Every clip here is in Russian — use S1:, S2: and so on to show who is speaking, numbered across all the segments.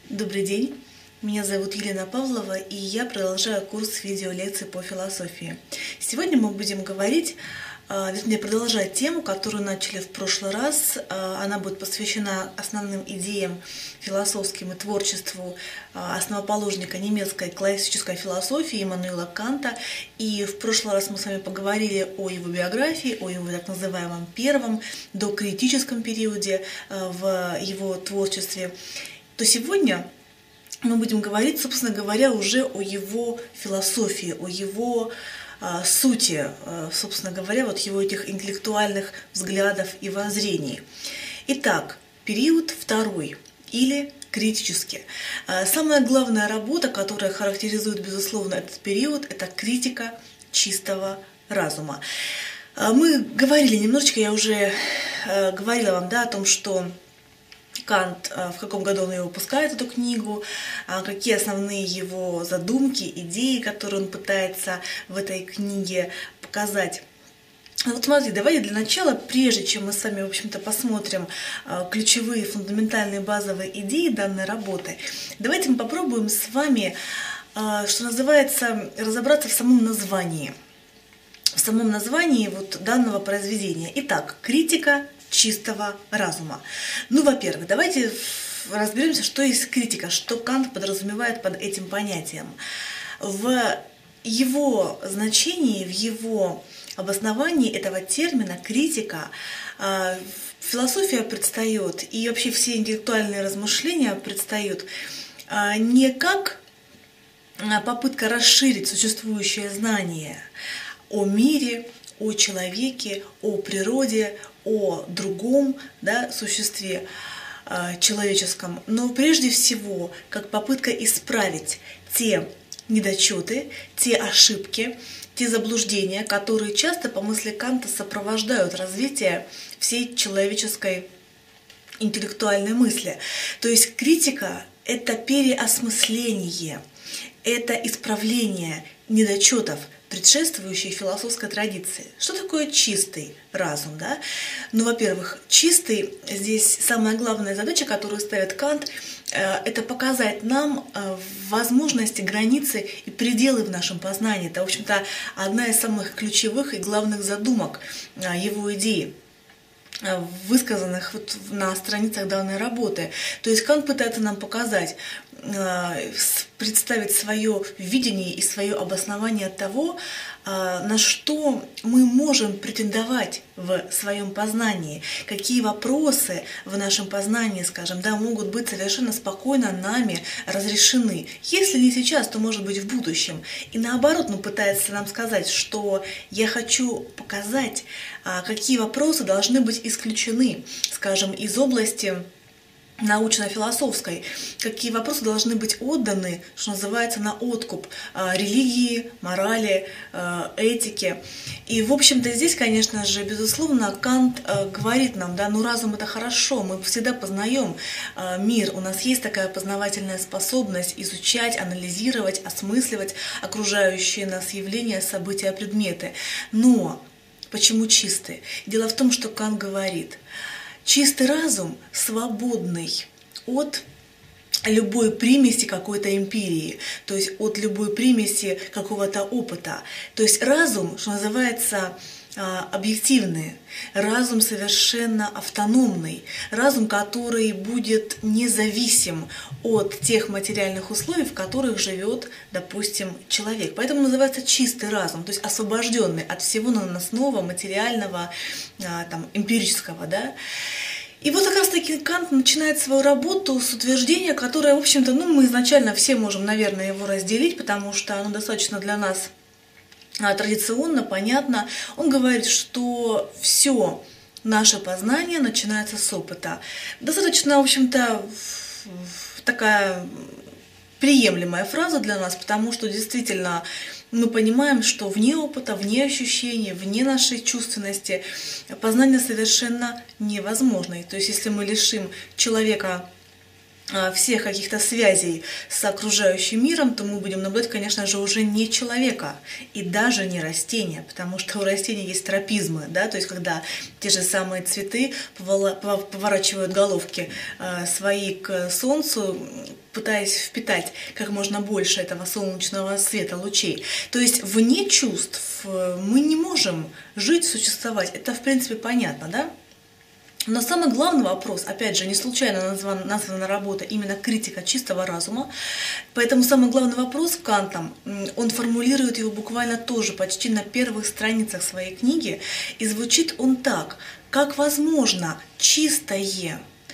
S1: Добрый день, меня зовут Елена Павлова, и я продолжаю курс видеолекций по философии. Сегодня мы будем говорить, вернее, продолжать тему, которую начали в прошлый раз. Она будет посвящена основным идеям философским и творчеству основоположника немецкой классической философии Иммануила Канта. И в прошлый раз мы с вами поговорили о его биографии, о его так называемом первом докритическом периоде в его творчестве. То сегодня мы будем говорить, собственно говоря, уже о его философии, о его сути, собственно говоря, вот его этих интеллектуальных взглядов и воззрений. Итак, период второй или критический. Самая главная работа, которая характеризует, безусловно, этот период, это критика чистого разума. Мы говорили немножечко, я уже говорила вам, о том, что Кант, в каком году он ее выпускает, эту книгу, какие основные его задумки, идеи, которые он пытается в этой книге показать. Вот смотрите, давайте для начала, прежде чем мы с вами, в общем-то, посмотрим ключевые, фундаментальные, базовые идеи данной работы, давайте мы попробуем с вами, что называется, разобраться в самом названии. В самом названии вот данного произведения. Итак, критика чистого разума. Ну, во-первых, давайте разберемся, что есть критика, что Кант подразумевает под этим понятием. В его значении, в его обосновании этого термина критика философия предстает, и вообще все интеллектуальные размышления предстают не как попытка расширить существующее знание о мире, о человеке, о природе, о другом существе человеческом, но прежде всего как попытка исправить те недочеты, те ошибки, те заблуждения, которые часто, по мысли Канта, сопровождают развитие всей человеческой интеллектуальной мысли. То есть критика – это переосмысление, это исправление недочетов предшествующей философской традиции. Что такое чистый разум? Ну, во-первых, чистый, здесь самая главная задача, которую ставит Кант, это показать нам возможности, границы и пределы в нашем познании. Это, в общем-то, одна из самых ключевых и главных задумок его идеи, высказанных вот на страницах данной работы. То есть Кант пытается нам показать, представить свое видение и свое обоснование того, на что мы можем претендовать в своем познании, какие вопросы в нашем познании, скажем, могут быть совершенно спокойно нами разрешены. Если не сейчас, то, может быть, в будущем. И наоборот, он пытается нам сказать, что я хочу показать, какие вопросы должны быть исключены, скажем, из области научно-философской, какие вопросы должны быть отданы, что называется, на откуп религии, морали, этики. И, в общем-то, здесь, конечно же, безусловно, Кант говорит нам, разум — это хорошо, мы всегда познаем мир, у нас есть такая познавательная способность изучать, анализировать, осмысливать окружающие нас явления, события, предметы. Но почему чистый? Дело в том, что Кант говорит: чистый разум свободный от любой примеси какой-то эмпирии, то есть от любой примеси какого-то опыта. То есть разум, что называется, объективный, разум совершенно автономный, разум, который будет независим от тех материальных условий, в которых живет, допустим, человек. Поэтому называется чистый разум, то есть освобожденный от всего наносного, материального, эмпирического. И вот как раз таки Кант начинает свою работу с утверждения, которое, в общем-то, мы изначально все можем, наверное, его разделить, потому что оно достаточно для нас традиционно, понятно. Он говорит, что все наше познание начинается с опыта. Достаточно, в общем-то, такая приемлемая фраза для нас, потому что действительно мы понимаем, что вне опыта, вне ощущений, вне нашей чувственности познание совершенно невозможно. То есть если мы лишим человека всех каких-то связей с окружающим миром, то мы будем наблюдать, конечно же, уже не человека и даже не растения, потому что у растений есть тропизмы, то есть когда те же самые цветы поворачивают головки свои к солнцу, пытаясь впитать как можно больше этого солнечного света, лучей. То есть вне чувств мы не можем жить, существовать. Это, в принципе, понятно, да? Но самый главный вопрос, опять же, не случайно названа работа именно «Критика чистого разума», поэтому самый главный вопрос Кантом, он формулирует его буквально тоже почти на первых страницах своей книги, и звучит он так: как возможно чистое,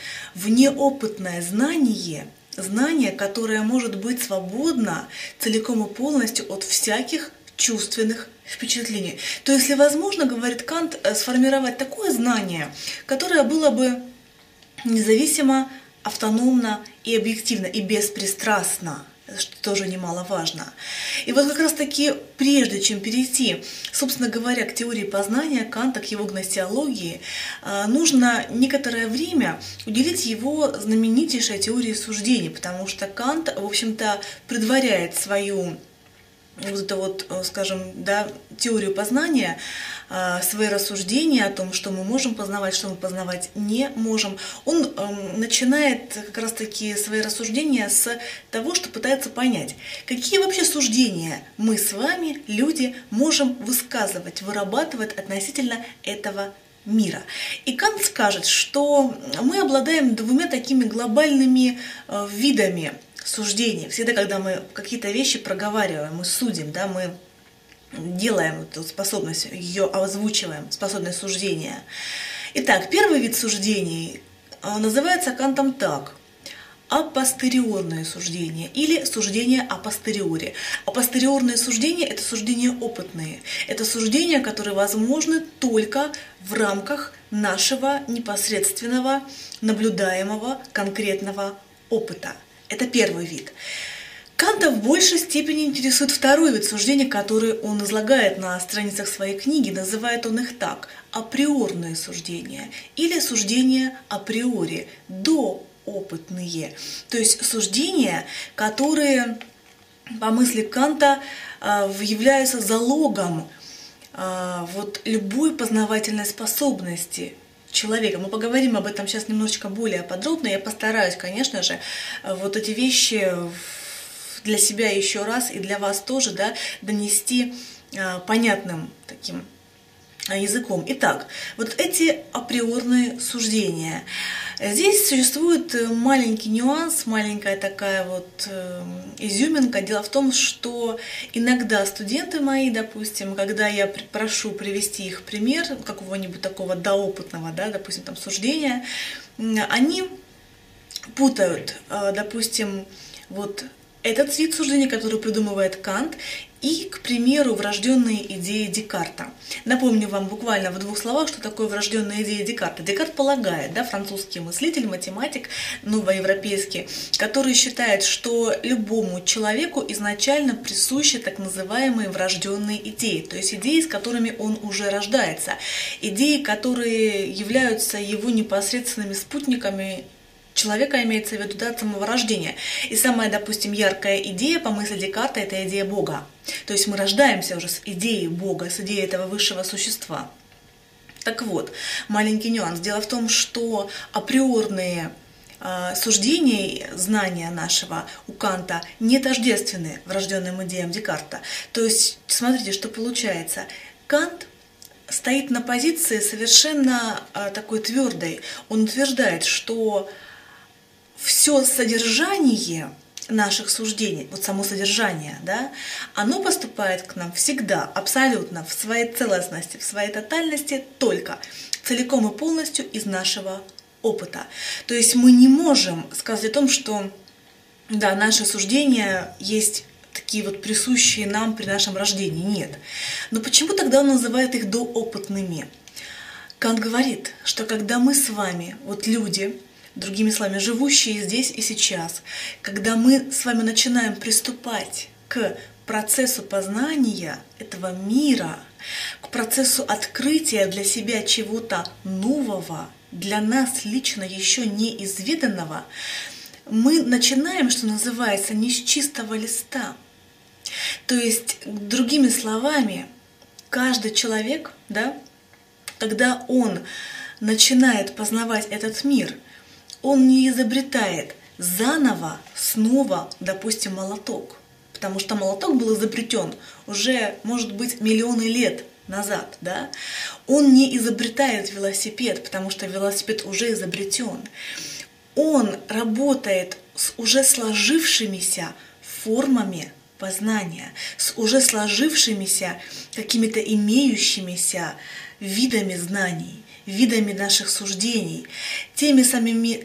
S1: внеопытное знание, которое может быть свободно целиком и полностью от всяких чувственных впечатлений. То есть, если возможно, говорит Кант, сформировать такое знание, которое было бы независимо, автономно и объективно, и беспристрастно, что тоже немаловажно. И вот как раз таки, прежде чем перейти, собственно говоря, к теории познания Канта, к его гносеологии, нужно некоторое время уделить его знаменитейшей теории суждений, потому что Кант, в общем-то, предваряет свою вот это вот, скажем, да, теорию познания, свои рассуждения о том, что мы можем познавать, что мы познавать не можем. Он начинает как раз-таки свои рассуждения с того, что пытается понять, какие вообще суждения мы с вами, люди, можем высказывать, вырабатывать относительно этого мира. И Кант скажет, что мы обладаем двумя такими глобальными видами суждений. Всегда, когда мы какие-то вещи проговариваем, мы судим, да, мы делаем эту способность, ее озвучиваем, способность суждения. Итак, первый вид суждений называется Кантом так: апостериорные суждения или суждения апостериори. Апостериорные суждения – это суждения опытные. Это суждения, которые возможны только в рамках нашего непосредственного, наблюдаемого, конкретного опыта. Это первый вид. Канта в большей степени интересует второй вид суждений, который он излагает на страницах своей книги. Называет он их так: априорные суждения или суждения априори, доопытные. То есть суждения, которые, по мысли Канта, являются залогом вот любой познавательной способности человека. Мы поговорим об этом сейчас немножечко более подробно. Я постараюсь, конечно же, вот эти вещи для себя еще раз и для вас тоже, да, донести понятным таким языком. Итак, вот эти априорные суждения. Здесь существует маленький нюанс, маленькая такая вот изюминка. Дело в том, что иногда студенты мои, допустим, когда я прошу привести их пример какого-нибудь такого доопытного, да, допустим, там суждения, они путают, допустим, вот этот вид суждений, который придумывает Кант, и, к примеру, врожденные идеи Декарта. Напомню вам буквально в двух словах, что такое врожденная идея Декарта. Декарт полагает, да, французский мыслитель, математик, новоевропейский, который считает, что любому человеку изначально присущи так называемые врожденные идеи, то есть идеи, с которыми он уже рождается, идеи, которые являются его непосредственными спутниками. Человека имеется в виду, да, от самого рождения. И самая, допустим, яркая идея по мысли Декарта – это идея Бога. То есть мы рождаемся уже с идеей Бога, с идеей этого высшего существа. Так вот, маленький нюанс. Дело в том, что априорные суждения, знания нашего у Канта не тождественны врожденным идеям Декарта. То есть, смотрите, что получается. Кант стоит на позиции совершенно такой твердой. Он утверждает, что все содержание наших суждений, вот само содержание, да, оно поступает к нам всегда, абсолютно, в своей целостности, в своей тотальности, только целиком и полностью из нашего опыта. То есть мы не можем сказать о том, что, да, наши суждения есть такие вот присущие нам при нашем рождении. Нет. Но почему тогда он называет их доопытными? Кант говорит, что когда мы с вами, вот люди, другими словами, живущие здесь и сейчас, когда мы с вами начинаем приступать к процессу познания этого мира, к процессу открытия для себя чего-то нового, для нас лично еще неизведанного, мы начинаем, что называется, не с чистого листа. То есть, другими словами, каждый человек, да, когда он начинает познавать этот мир, он не изобретает заново, снова, допустим, молоток. Потому что молоток был изобретен уже, может быть, миллионы лет назад, да? Он не изобретает велосипед, потому что велосипед уже изобретен. Он работает с уже сложившимися формами познания, с уже сложившимися какими-то имеющимися видами знаний, видами наших суждений, теми самыми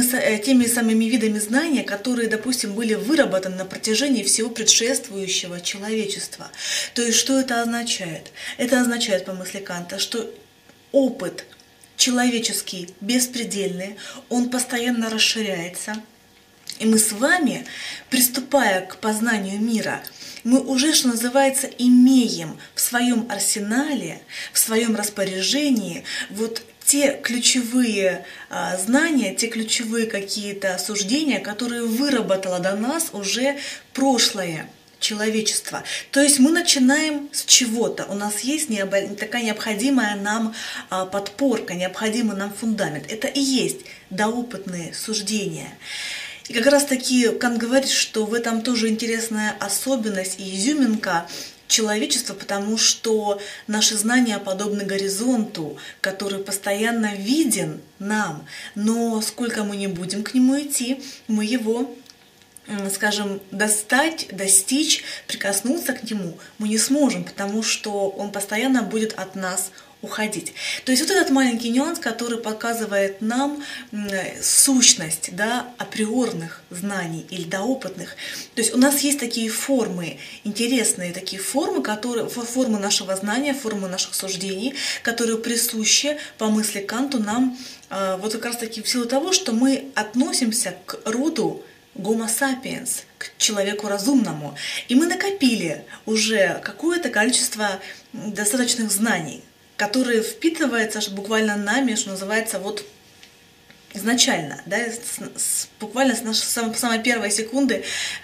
S1: видами знания, которые, допустим, были выработаны на протяжении всего предшествующего человечества. То есть, что это означает? Это означает, по мысли Канта, что опыт человеческий беспредельный, он постоянно расширяется. И мы с вами, приступая к познанию мира, мы уже, что называется, имеем в своем арсенале, в своем распоряжении вот те ключевые знания, те ключевые какие-то суждения, которые выработало до нас уже прошлое человечество. То есть мы начинаем с чего-то. У нас есть такая необходимая нам подпорка, необходимый нам фундамент. Это и есть доопытные суждения. И как раз таки Кант говорит, что в этом тоже интересная особенность и изюминка человечества, потому что наши знания подобны горизонту, который постоянно виден нам, но сколько мы не будем к нему идти, мы его, скажем, достичь, прикоснуться к нему мы не сможем, потому что он постоянно будет от нас уходить. То есть вот этот маленький нюанс, который показывает нам сущность, да, априорных знаний или доопытных. То есть у нас есть такие формы, интересные такие формы, формы нашего знания, формы наших суждений, которые присущи, по мысли Канту, нам вот как раз таки в силу того, что мы относимся к роду Homo sapiens, к человеку разумному. И мы накопили уже какое-то количество достаточных знаний, которые впитываются буквально нами, что называется, вот изначально, да, буквально с самой первой секунды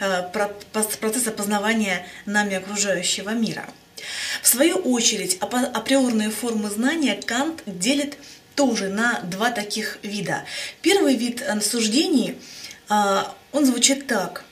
S1: процесса познавания нами окружающего мира. В свою очередь, априорные формы знания Кант делит тоже на два таких вида. Первый вид суждений, он звучит так.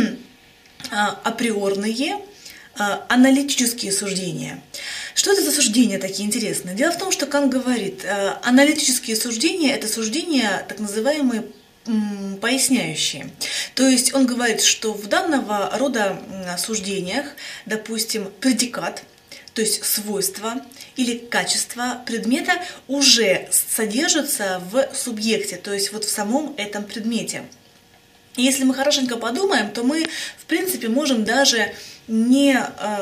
S1: Априорные, аналитические суждения. Что это за суждения такие интересные? Дело в том, что Кант говорит, аналитические суждения – это суждения так называемые поясняющие. То есть он говорит, что в данного рода суждениях, допустим, предикат, то есть свойства или качество предмета уже содержится в субъекте, то есть вот в самом этом предмете. И если мы хорошенько подумаем, то мы, в принципе, можем даже не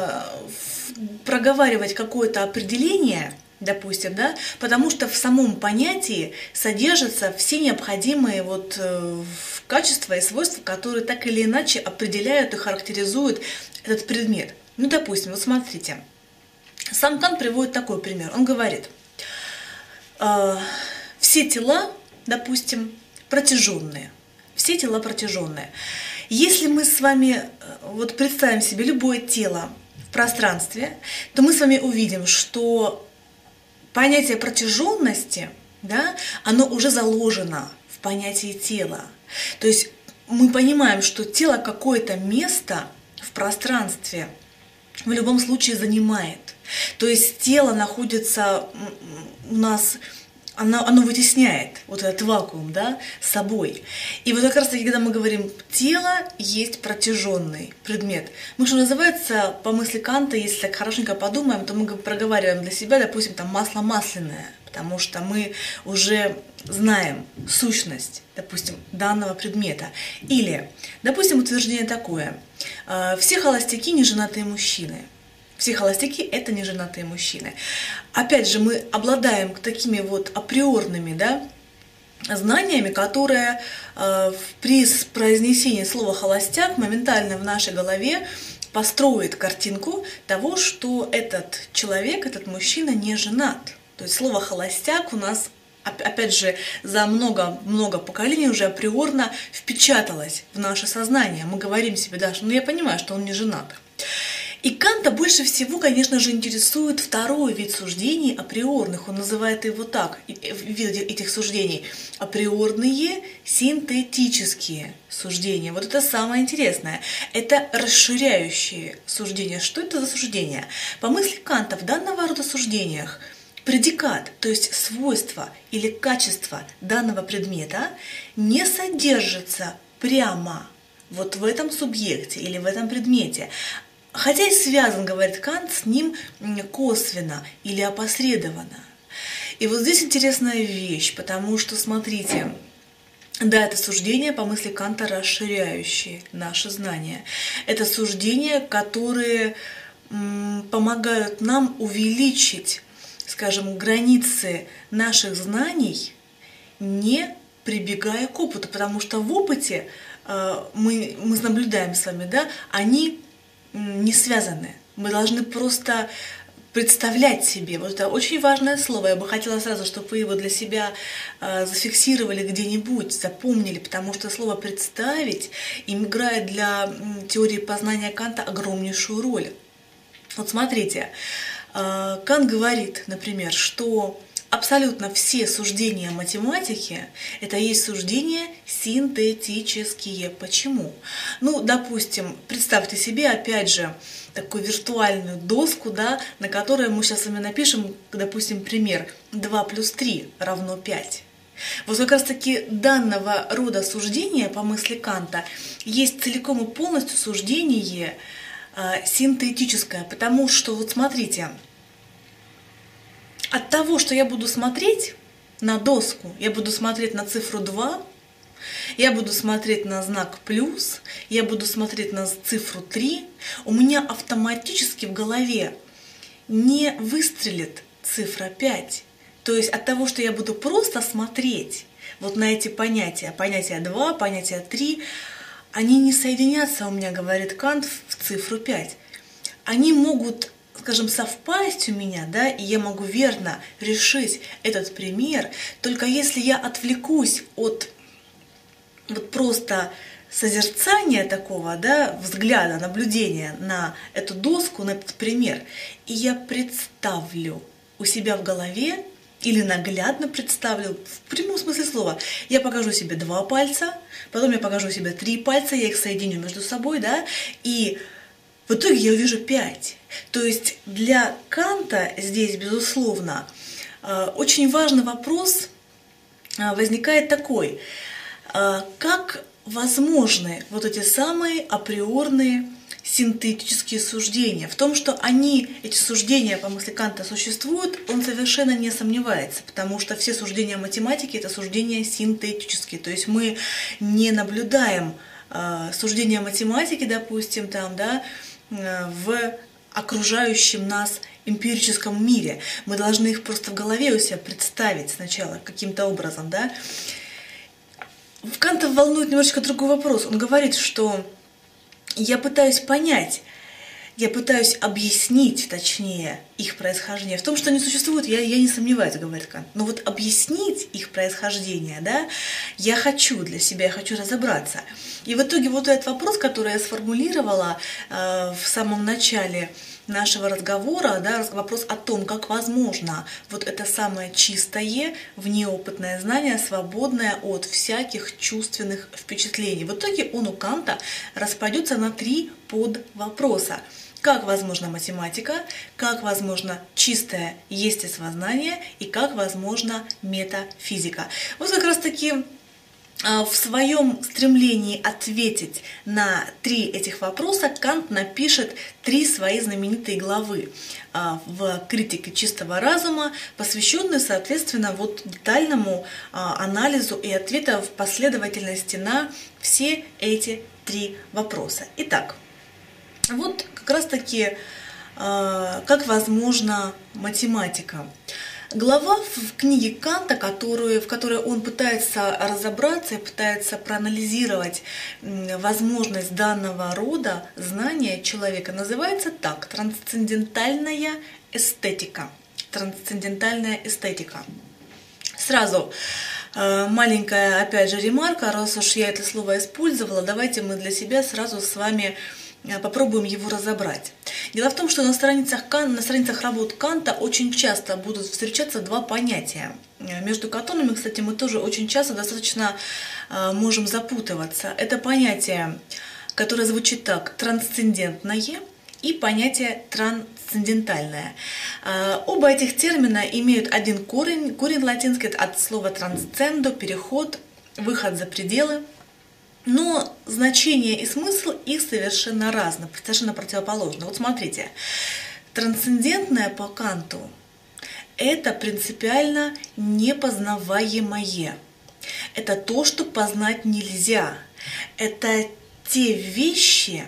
S1: проговаривать какое-то определение, допустим, да, потому что в самом понятии содержатся все необходимые вот качества и свойства, которые так или иначе определяют и характеризуют этот предмет. Ну, допустим, вот смотрите, сам Кант приводит такой пример. Он говорит, все тела, допустим, протяженные. Все тела протяженные. Если мы с вами вот представим себе любое тело в пространстве, то мы с вами увидим, что понятие протяженности, да, оно уже заложено в понятии тела. То есть мы понимаем, что тело какое-то место в пространстве в любом случае занимает. То есть тело находится у нас, оно вытесняет вот этот вакуум, да, с собой. И вот как раз таки, когда мы говорим «тело есть протяженный предмет», мы, что называется, по мысли Канта, если так хорошенько подумаем, то мы проговариваем для себя, допустим, там масло масляное, потому что мы уже знаем сущность, допустим, данного предмета. Или, допустим, утверждение такое: все холостяки неженатые мужчины. Все холостяки – это неженатые мужчины. Опять же, мы обладаем такими вот априорными, да, знаниями, которые при произнесении слова «холостяк» моментально в нашей голове построит картинку того, что этот человек, этот мужчина не женат. То есть слово «холостяк» у нас, опять же, за много поколений уже априорно впечаталось в наше сознание. Мы говорим себе, да, что я понимаю, что он не женат. И Канта больше всего, конечно же, интересует второй вид суждений априорных. Он называет его так, вид этих суждений: априорные синтетические суждения. Вот это самое интересное. Это расширяющие суждения. Что это за суждения? По мысли Канта, в данного рода суждениях предикат, то есть свойство или качество данного предмета, не содержится прямо вот в этом субъекте или в этом предмете, хотя и связан, говорит Кант, с ним косвенно или опосредованно. И вот здесь интересная вещь, потому что, смотрите, да, это суждения, по мысли Канта, расширяющие наши знания. Это суждения, которые помогают нам увеличить, скажем, границы наших знаний, не прибегая к опыту, потому что в опыте мы наблюдаем с вами, да, они не связаны. Мы должны просто представлять себе. Вот это очень важное слово. Я бы хотела сразу, чтобы вы его для себя зафиксировали где-нибудь, запомнили, потому что слово «представить» играет для теории познания Канта огромнейшую роль. Вот смотрите, Кант говорит, например, что абсолютно все суждения математики – это есть суждения синтетические. Почему? Ну, допустим, представьте себе, опять же, такую виртуальную доску, да, на которой мы сейчас с вами напишем, допустим, пример: 2 плюс 3 равно 5. Вот как раз таки данного рода суждения, по мысли Канта, есть целиком и полностью суждение синтетическое, потому что, вот смотрите, от того, что я буду смотреть на доску, я буду смотреть на цифру 2, я буду смотреть на знак плюс, я буду смотреть на цифру 3, у меня автоматически в голове не выстрелит цифра 5. То есть от того, что я буду просто смотреть вот на эти понятия, понятие 2, понятие 3, они не соединятся у меня, говорит Кант, в цифру 5. Они могут, скажем, совпасть у меня, да, и я могу верно решить этот пример, только если я отвлекусь от вот просто созерцания такого, да, взгляда, наблюдения на эту доску, на этот пример, и я представлю у себя в голове или наглядно представлю, в прямом смысле слова, я покажу себе 2 пальца, потом я покажу себе 3 пальца, я их соединю между собой, да, и в итоге я увижу 5. То есть для Канта здесь, безусловно, очень важный вопрос возникает такой: как возможны вот эти самые априорные синтетические суждения? В том, что эти суждения, по мысли Канта, существуют, он совершенно не сомневается, потому что все суждения математики – это суждения синтетические, то есть мы не наблюдаем суждения математики, допустим, там, да, в окружающем нас эмпирическом мире. Мы должны их просто в голове у себя представить сначала каким-то образом, да. В Канта волнует немножечко другой вопрос. Он говорит, что я пытаюсь понять, я пытаюсь объяснить, точнее, их происхождение. В том, что они существуют, я не сомневаюсь, говорит Кант. Но вот объяснить их происхождение, да, я хочу для себя, я хочу разобраться. И в итоге вот этот вопрос, который я сформулировала в самом начале нашего разговора, да, вопрос о том, как возможно вот это самое чистое, внеопытное знание, свободное от всяких чувственных впечатлений. В итоге он у Канта распадется на 3 подвопроса. Как возможна математика, как возможно чистое естествознание и как возможна метафизика. Вот как раз таки в своем стремлении ответить на 3 этих вопроса Кант напишет 3 свои знаменитые главы в «Критике чистого разума», посвященные, соответственно, вот детальному анализу и ответа в последовательности на все эти 3 вопроса. Итак, вот как раз-таки как возможна математика. Глава в книге Канта, в которой он пытается разобраться и пытается проанализировать возможность данного рода знания человека, называется так: «Трансцендентальная эстетика». Трансцендентальная эстетика. Сразу маленькая, опять же, ремарка, раз уж я это слово использовала, давайте мы для себя сразу с вами попробуем его разобрать. Дело в том, что на страницах работ Канта очень часто будут встречаться два понятия, между которыми, кстати, мы тоже очень часто достаточно можем запутываться. Это понятие, которое звучит так: трансцендентное, и понятие трансцендентальное. Оба этих термина имеют один корень латинский от слова трансцендо, переход, выход за пределы. Но значение и смысл их совершенно разны, совершенно противоположны. Вот смотрите, трансцендентное по Канту – это принципиально непознаваемое. Это то, что познать нельзя. Это те вещи,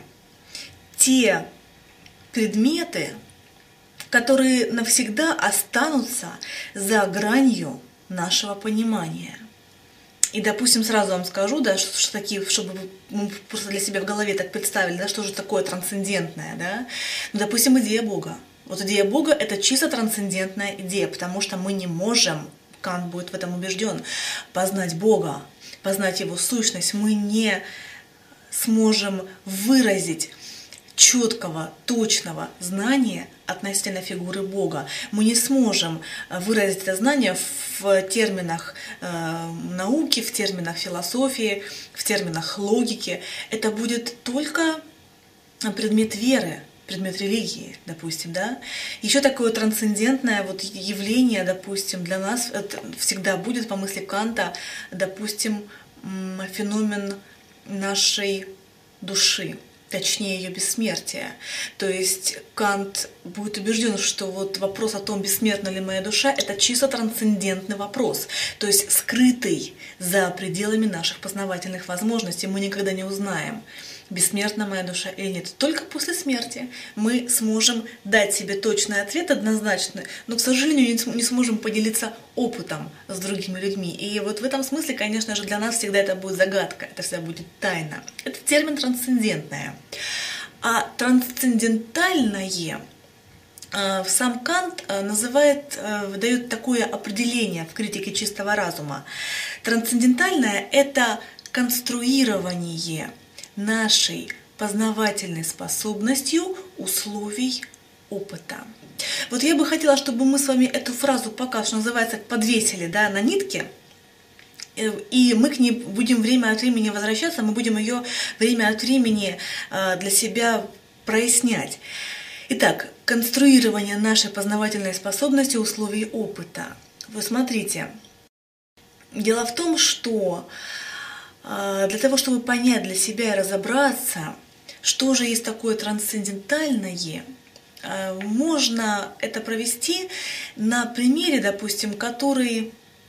S1: те предметы, которые навсегда останутся за гранью нашего понимания. И, допустим, сразу вам скажу, да, что такие, чтобы мы просто для себя в голове так представили, да, что же такое трансцендентное, да. Ну, допустим, идея Бога. Вот идея Бога – это чисто трансцендентная идея, потому что мы не можем, Кант будет в этом убежден, познать Бога, познать Его сущность. Мы не сможем выразить четкого, точного знания относительно фигуры Бога. Мы не сможем выразить это знание в терминах науки, в терминах философии, в терминах логики. Это будет только предмет веры, предмет религии, допустим, да. Еще такое трансцендентное вот явление, допустим, для нас это всегда будет, по мысли Канта, допустим, феномен нашей души, точнее ее бессмертия. То есть Кант будет убежден, что вот вопрос о том, бессмертна ли моя душа, это чисто трансцендентный вопрос, то есть скрытый за пределами наших познавательных возможностей. Мы никогда не узнаем, бессмертна моя душа или нет. Только после смерти мы сможем дать себе точный ответ, однозначный, но, к сожалению, не сможем поделиться опытом с другими людьми. И вот в этом смысле, конечно же, для нас всегда это будет загадка, это всегда будет тайна. Это термин трансцендентное. А трансцендентальное сам Кант дает такое определение в критике чистого разума. Трансцендентальное – это конструирование нашей познавательной способностью условий опыта. Вот я бы хотела, чтобы мы с вами эту фразу пока, что называется, подвесили, да, на нитке, и мы к ней будем время от времени возвращаться, мы будем ее время от времени для себя прояснять. Итак, конструирование нашей познавательной способности условий опыта. Вы смотрите, дело в том, что для того, чтобы понять для себя и разобраться, что же есть такое трансцендентальное, можно это провести на примере, допустим, который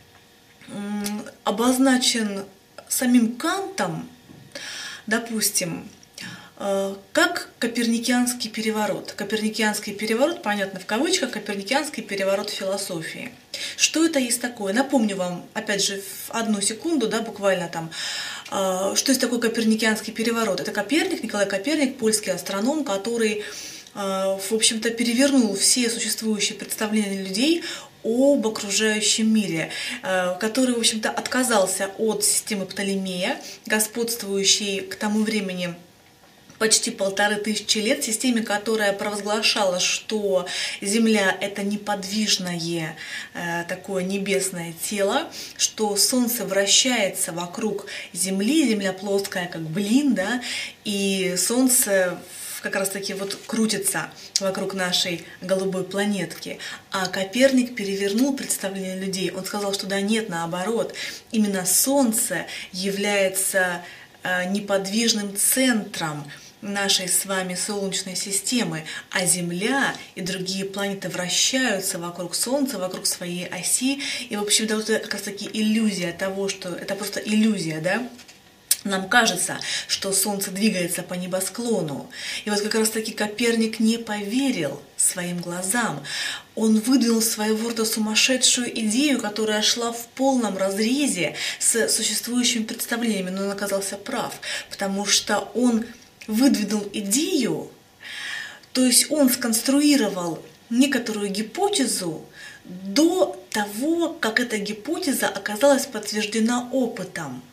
S1: обозначен самим Кантом, допустим, как коперникианский переворот. Коперникианский переворот, понятно, в кавычках, коперникианский переворот в философии. Что это есть такое? Напомню вам, опять же, в одну секунду, да, буквально там, что есть такой коперникианский переворот. Это Николай Коперник, польский астроном, который, в общем-то, перевернул все существующие представления людей об окружающем мире, который, в общем-то, отказался от системы Птолемея, господствующей к тому времени почти 1500 лет, системе, которая провозглашала, что Земля – это неподвижное такое небесное тело, что Солнце вращается вокруг Земли, Земля плоская, как блин, да, и Солнце как раз таки вот крутится вокруг нашей голубой планетки. А Коперник перевернул представление людей. Он сказал, что да нет, наоборот, именно Солнце является неподвижным центром нашей с вами Солнечной системы, а Земля и другие планеты вращаются вокруг Солнца, вокруг своей оси. И, в общем-то, вот это как раз таки иллюзия того, что это просто иллюзия, да? Нам кажется, что Солнце двигается по небосклону. И вот как раз таки Коперник не поверил своим глазам. Он выдвинул своего рода сумасшедшую идею, которая шла в полном разрезе с существующими представлениями, но он оказался прав, потому что он выдвинул идею, то есть он сконструировал некоторую гипотезу до того, как эта гипотеза оказалась подтверждена опытом.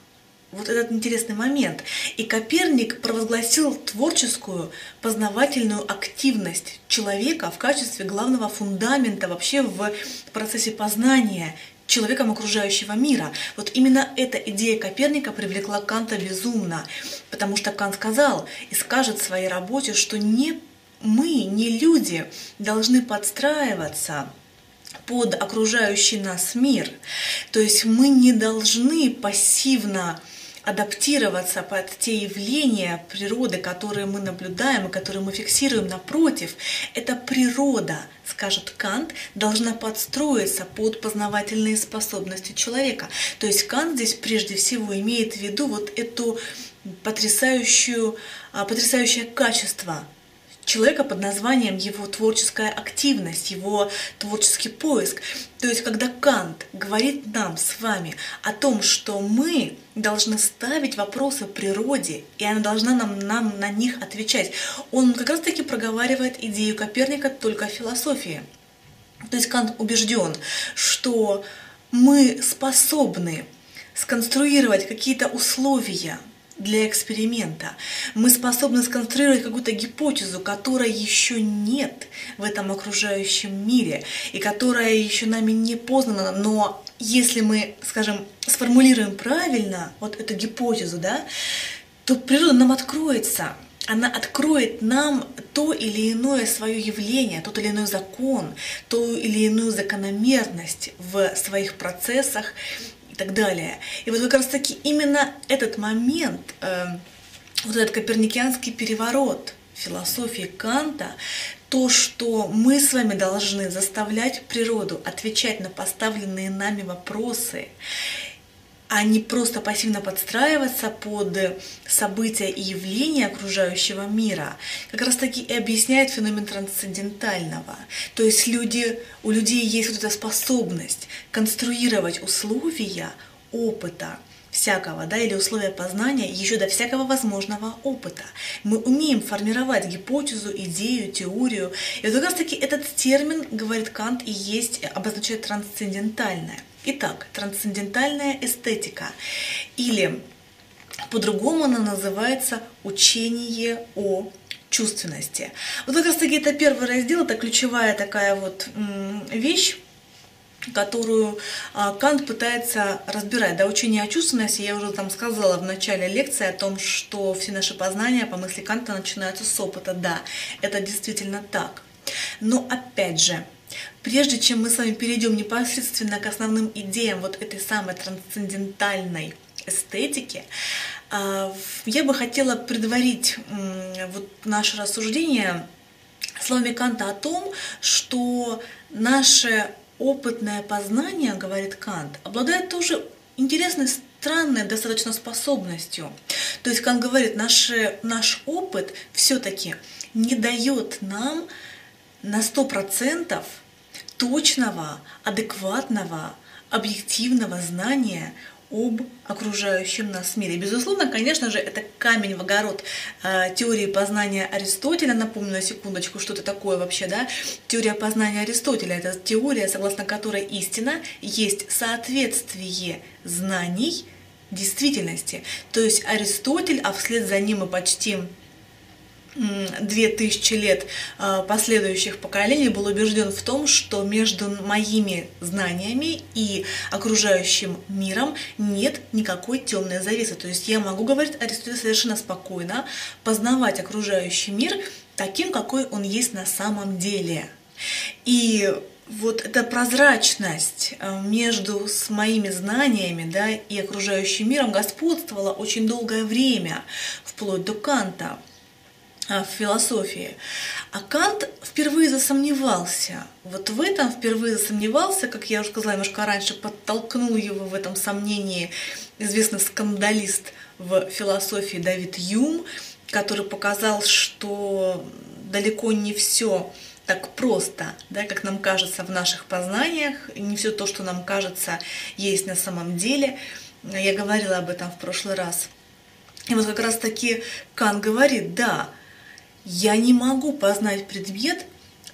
S1: Вот этот интересный момент. И Коперник провозгласил творческую, познавательную активность человека в качестве главного фундамента вообще в процессе познания человеком окружающего мира. Вот именно эта идея Коперника привлекла Канта безумно, потому что Кант сказал и скажет в своей работе, что не мы, не люди, должны подстраиваться под окружающий нас мир. То есть мы не должны пассивно адаптироваться под те явления природы, которые мы наблюдаем и которые мы фиксируем. Напротив, эта природа, скажет Кант, должна подстроиться под познавательные способности человека. То есть Кант здесь прежде всего имеет в виду вот это потрясающее качество человека под названием его творческая активность, его творческий поиск. То есть, когда Кант говорит нам с вами о том, что мы должны ставить вопросы природе, и она должна нам на них отвечать, он как раз-таки проговаривает идею Коперника только в философии. То есть Кант убежден, что мы способны сконструировать какие-то условия для эксперимента. Мы способны сконструировать какую-то гипотезу, которой еще нет в этом окружающем мире и которая еще нами не познана. Но если мы, скажем, сформулируем правильно вот эту гипотезу, да, то природа нам откроется. Она откроет нам то или иное свое явление, тот или иной закон, ту или иную закономерность в своих процессах и так далее. И вот как раз таки именно этот момент, вот этот коперникианский переворот философии Канта, то, что мы с вами должны заставлять природу отвечать на поставленные нами вопросы, а не просто пассивно подстраиваться под события и явления окружающего мира, как раз таки и объясняет феномен трансцендентального. То есть у людей есть вот эта способность конструировать условия опыта всякого, да, или условия познания еще до всякого возможного опыта. Мы умеем формировать гипотезу, идею, теорию. И вот как раз таки этот термин, говорит Кант, и есть, обозначает трансцендентальное. Итак, трансцендентальная эстетика, или по-другому она называется учение о чувственности. Вот как раз таки это первый раздел, это ключевая такая вот вещь, которую Кант пытается разбирать. Да, учение о чувственности, я уже там сказала в начале лекции о том, что все наши познания по мысли Канта начинаются с опыта. Да, это действительно так. Но опять же, прежде чем мы с вами перейдем непосредственно к основным идеям вот этой самой трансцендентальной эстетики, я бы хотела предварить вот наше рассуждение словами Канта о том, что наше опытное познание, говорит Кант, обладает тоже интересной, странной достаточно способностью. То есть Кант говорит, наш опыт все-таки не дает нам на 100% точного, адекватного, объективного знания об окружающем нас мире. Безусловно, конечно же, это камень в огород теории познания Аристотеля. Напомню на секундочку, что это такое вообще, да? Теория познания Аристотеля – это теория, согласно которой истина есть соответствие знаний действительности. То есть Аристотель, а вслед за ним и почти 2000 лет последующих поколений был убежден в том, что между моими знаниями и окружающим миром нет никакой темной завесы. То есть я могу, говорить Аристотель, совершенно спокойно познавать окружающий мир таким, какой он есть на самом деле. И вот эта прозрачность между моими знаниями, да, и окружающим миром господствовала очень долгое время, вплоть до Канта, в философии. А Кант впервые засомневался. Вот в этом впервые засомневался, как я уже сказала немножко раньше, подтолкнул его в этом сомнении известный скандалист в философии Давид Юм, который показал, что далеко не все так просто, да, как нам кажется в наших познаниях, не все то, что нам кажется, есть на самом деле. Я говорила об этом в прошлый раз. И вот как раз таки Кант говорит, да, я не могу познать предмет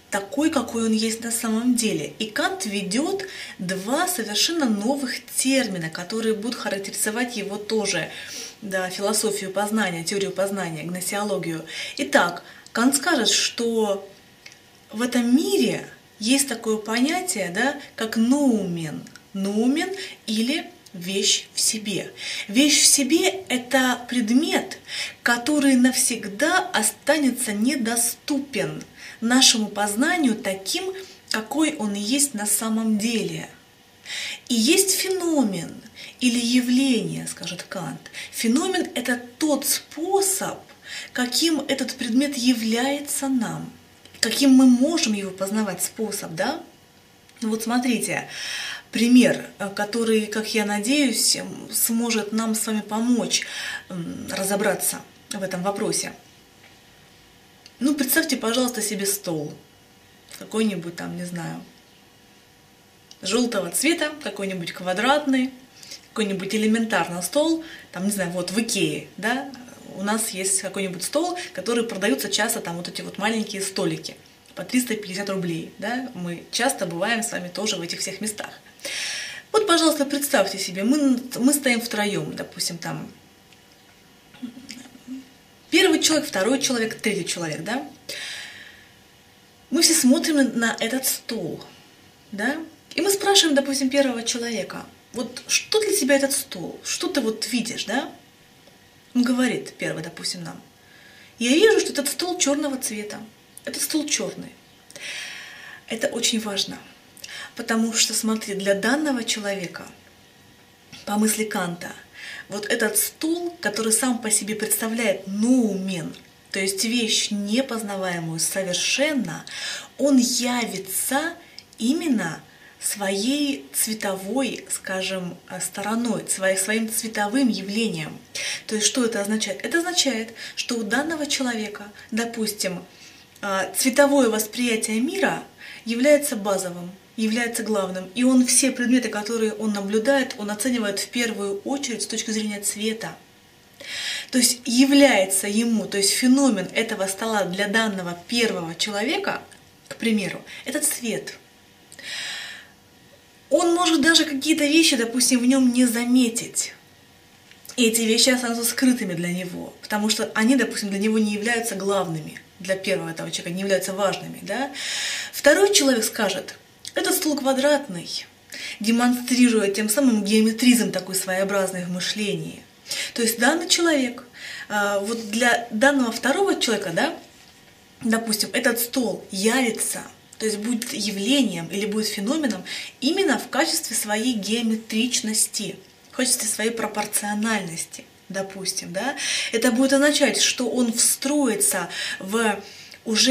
S1: такой, какой он есть на самом деле. И Кант ведет два совершенно новых термина, которые будут характеризовать его тоже, да, философию познания, теорию познания, гносеологию. Итак, Кант скажет, что в этом мире есть такое понятие, да, как ноумен. Ноумен или вещь в себе. Вещь в себе – это предмет, который навсегда останется недоступен нашему познанию таким, какой он есть на самом деле. И есть феномен или явление, скажет Кант. Феномен – это тот способ, каким этот предмет является нам, каким мы можем его познавать способ, да? Вот смотрите, пример, который, как я надеюсь, сможет нам с вами помочь разобраться в этом вопросе. Ну, представьте, пожалуйста, себе стол. Какой-нибудь там, не знаю, желтого цвета, какой-нибудь квадратный, какой-нибудь элементарный стол, там, не знаю, вот в Икее, да, у нас есть какой-нибудь стол, который продаются часто, там вот эти вот маленькие столики по 350 рублей, да, мы часто бываем с вами тоже в этих всех местах. Вот, пожалуйста, представьте себе, мы стоим втроем, допустим, там, первый человек, второй человек, третий человек, да, мы все смотрим на этот стол, да, и мы спрашиваем, допустим, первого человека, вот что для тебя этот стол, что ты вот видишь, да? Он говорит, первый, допустим, нам, я вижу, что этот стол черного цвета, этот стол черный. Это очень важно, потому что, смотри, для данного человека, по мысли Канта, вот этот стул, который сам по себе представляет ноумен, то есть вещь непознаваемую совершенно, он явится именно своей цветовой, скажем, стороной, своим цветовым явлением. То есть что это означает? Это означает, что у данного человека, допустим, цветовое восприятие мира является базовым, является главным. И он все предметы, которые он наблюдает, он оценивает в первую очередь с точки зрения цвета. То есть является ему, то есть феномен этого стола для данного первого человека, к примеру, это цвет. Он может даже какие-то вещи, допустим, в нем не заметить. И эти вещи останутся скрытыми для него, потому что они, допустим, для него не являются главными, для первого этого человека не являются важными. Да? Второй человек скажет, этот стул квадратный, демонстрируя тем самым геометризм такой своеобразный в мышлении. То есть данный человек, вот для данного второго человека, да, допустим, этот стол явится, то есть будет явлением или будет феноменом именно в качестве своей геометричности, в качестве своей пропорциональности, допустим, да. Это будет означать, что он встроится в уже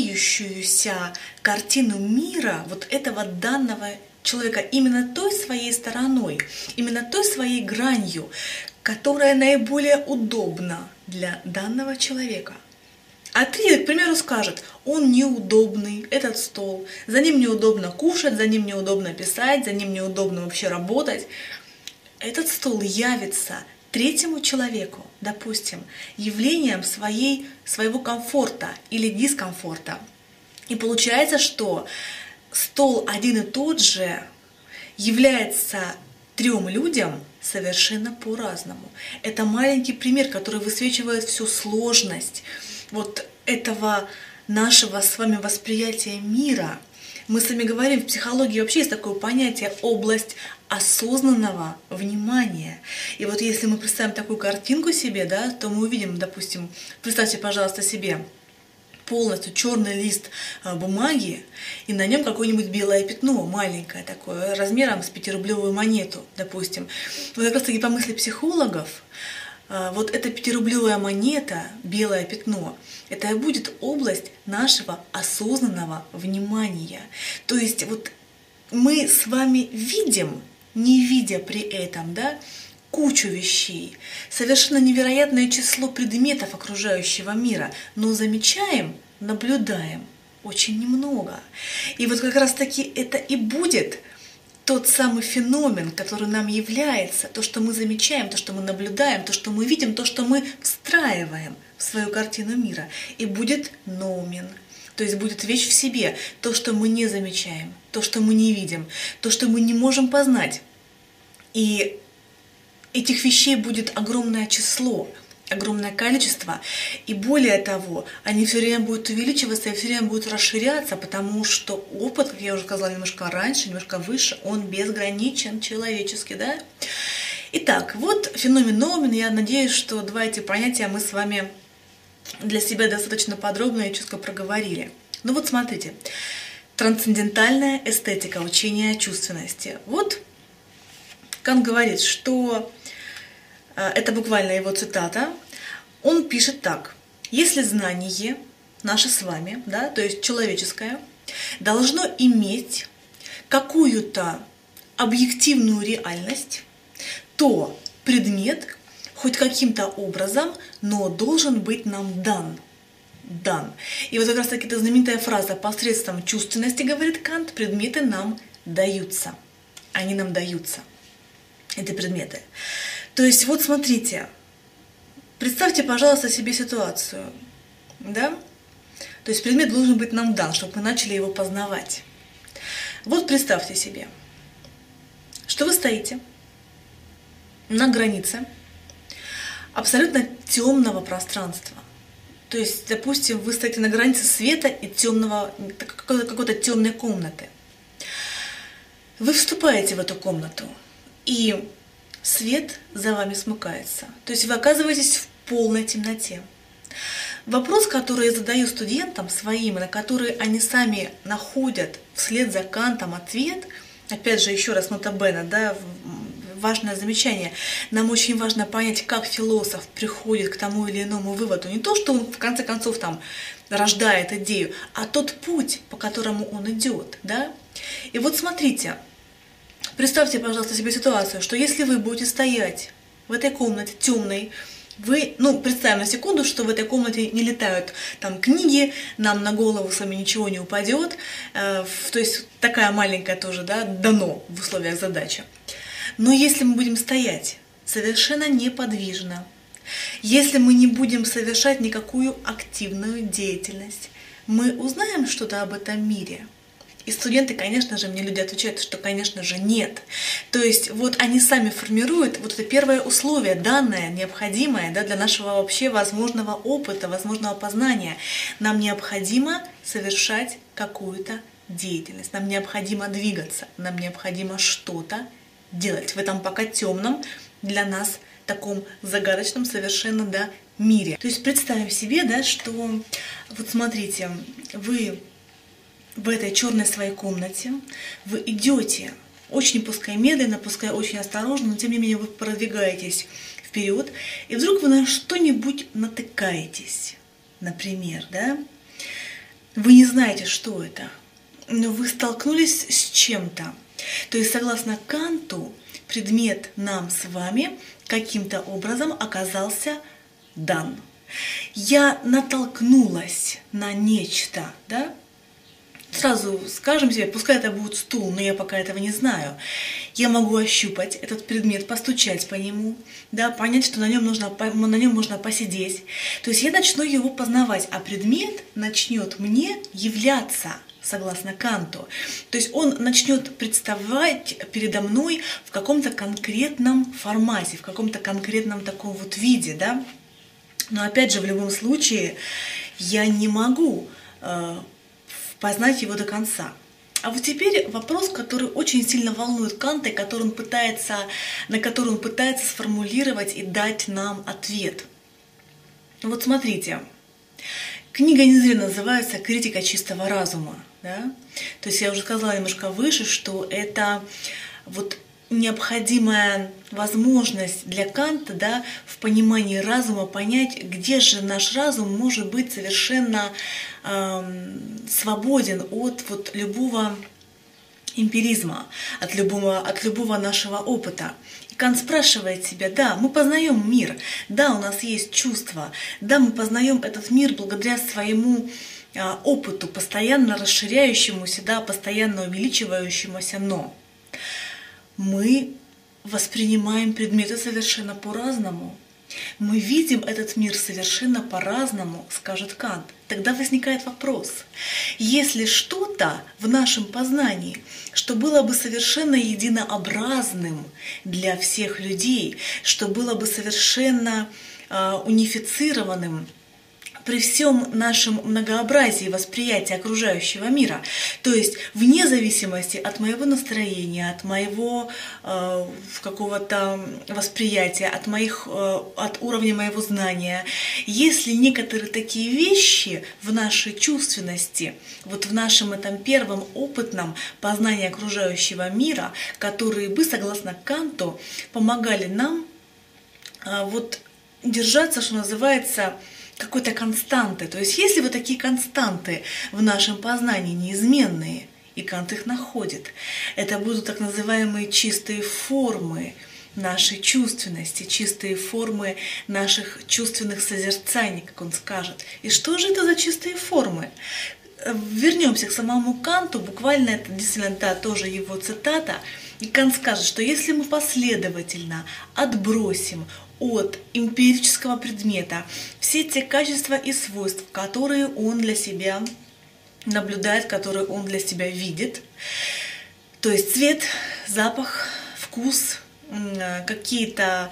S1: имеющуюся картину мира вот этого данного человека именно той своей стороной, именно той своей гранью, которая наиболее удобна для данного человека. А третий, к примеру, скажет, он неудобный, этот стол, за ним неудобно кушать, за ним неудобно писать, за ним неудобно вообще работать. Этот стол явится третьему человеку, допустим, явлением своего комфорта или дискомфорта. И получается, что стол один и тот же является трем людям совершенно по-разному. Это маленький пример, который высвечивает всю сложность вот этого нашего с вами восприятия мира. Мы с вами говорим, в психологии вообще есть такое понятие область осознанного внимания. И вот если мы представим такую картинку себе, да, то мы увидим, допустим, представьте, пожалуйста, себе полностью черный лист бумаги, и на нем какое-нибудь белое пятно, маленькое такое, размером с 5-рублевую монету, допустим. Вот как раз таки по мысли психологов, вот эта 5-рублевая монета, белое пятно, это и будет область нашего осознанного внимания. То есть вот мы с вами видим, не видя при этом, да, кучу вещей, совершенно невероятное число предметов окружающего мира, но замечаем, наблюдаем очень немного. И вот как раз таки это и будет тот самый феномен, который нам является, то, что мы замечаем, то, что мы наблюдаем, то, что мы видим, то, что мы встраиваем в свою картину мира. И будет ноумен. То есть будет вещь в себе, то, что мы не замечаем, то, что мы не видим, то, что мы не можем познать. И этих вещей будет огромное число, огромное количество. И более того, они все время будут увеличиваться и все время будут расширяться, потому что опыт, как я уже сказала немножко раньше, немножко выше, он безграничен человеческий, да? Итак, вот феномен Ноумена. Я надеюсь, что два эти понятия мы с вами для себя достаточно подробно и четко проговорили. Ну вот смотрите, трансцендентальная эстетика, учение о чувственности. Вот Кант говорит, что это буквально его цитата. Он пишет так: если знание наше с вами, да, то есть человеческое, должно иметь какую-то объективную реальность, то предмет хоть каким-то образом, но должен быть нам дан. Дан. И вот как раз таки эта знаменитая фраза: посредством чувственности, говорит Кант, предметы нам даются. Они нам даются, эти предметы. То есть вот смотрите, представьте, пожалуйста, себе ситуацию, да? То есть предмет должен быть нам дан, чтобы мы начали его познавать. Вот представьте себе, что вы стоите на границе абсолютно темного пространства. То есть, допустим, вы стоите на границе света и темного, какой-то темной комнаты. Вы вступаете в эту комнату, и свет за вами смыкается. То есть вы оказываетесь в полной темноте. Вопрос, который я задаю студентам своим, на который они сами находят вслед за Кантом ответ, опять же, еще раз, нота бene, да, важное замечание. Нам очень важно понять, как философ приходит к тому или иному выводу. Не то, что он в конце концов там рождает идею, а тот путь, по которому он идет. Да? И вот смотрите, представьте, пожалуйста, себе ситуацию, что если вы будете стоять в этой комнате темной, вы, представим на секунду, что в этой комнате не летают там книги, нам на голову с вами ничего не упадет, то есть такая маленькая тоже, да, дано в условиях задачи. Но если мы будем стоять совершенно неподвижно, если мы не будем совершать никакую активную деятельность, мы узнаем что-то об этом мире. И студенты, конечно же, мне люди отвечают, что, конечно же, нет. То есть вот они сами формируют вот это первое условие, данное, необходимое, да, для нашего вообще возможного опыта, возможного познания. Нам необходимо совершать какую-то деятельность, нам необходимо двигаться, нам необходимо что-то делать в этом пока темном для нас таком загадочном совершенно, да, мире. То есть представим себе, да, что вот смотрите, вы в этой черной своей комнате, вы идете очень пускай медленно, пускай очень осторожно, но тем не менее вы продвигаетесь вперед, и вдруг вы на что-нибудь натыкаетесь, например, да? Вы не знаете, что это, но вы столкнулись с чем-то. То есть, согласно Канту, предмет нам с вами каким-то образом оказался дан. Я натолкнулась на нечто, да? Сразу скажем себе, пускай это будет стул, но я пока этого не знаю. Я могу ощупать этот предмет, постучать по нему, да, понять, что на нем можно посидеть. То есть я начну его познавать, а предмет начнет мне являться, согласно Канту. То есть он начнет представать передо мной в каком-то конкретном формате, в каком-то конкретном таком вот виде, да. Но опять же, в любом случае, я не могу познать его до конца. А вот теперь вопрос, который очень сильно волнует Канта, и на который он пытается сформулировать и дать нам ответ. Вот смотрите, книга не зря называется «Критика чистого разума». Да? То есть я уже сказала немножко выше, что это вот необходимая возможность для Канта, да, в понимании разума понять, где же наш разум может быть совершенно свободен от вот любого эмпиризма, от любого нашего опыта. И Кант спрашивает себя, да, мы познаем мир, да, у нас есть чувства, да, мы познаем этот мир благодаря своему опыту, постоянно расширяющемуся, да, постоянно увеличивающемуся, но мы воспринимаем предметы совершенно по-разному. Мы видим этот мир совершенно по-разному, скажет Кант. Тогда возникает вопрос, если что-то в нашем познании, что было бы совершенно единообразным для всех людей, что было бы совершенно унифицированным, при всем нашем многообразии восприятия окружающего мира, то есть вне зависимости от моего настроения, от моего какого-то восприятия, от уровня моего знания, если некоторые такие вещи в нашей чувственности, вот в нашем этом первом опытном познании окружающего мира, которые бы, согласно Канту, помогали нам вот держаться, что называется, какой-то константы. То есть если вот такие константы в нашем познании неизменные, и Кант их находит, это будут так называемые чистые формы нашей чувственности, чистые формы наших чувственных созерцаний, как он скажет. И что же это за чистые формы? Вернемся к самому Канту, буквально это действительно, да, тоже его цитата, и Кант скажет, что если мы последовательно отбросим от эмпирического предмета все те качества и свойства, которые он для себя наблюдает, которые он для себя видит, то есть цвет, запах, вкус, какие-то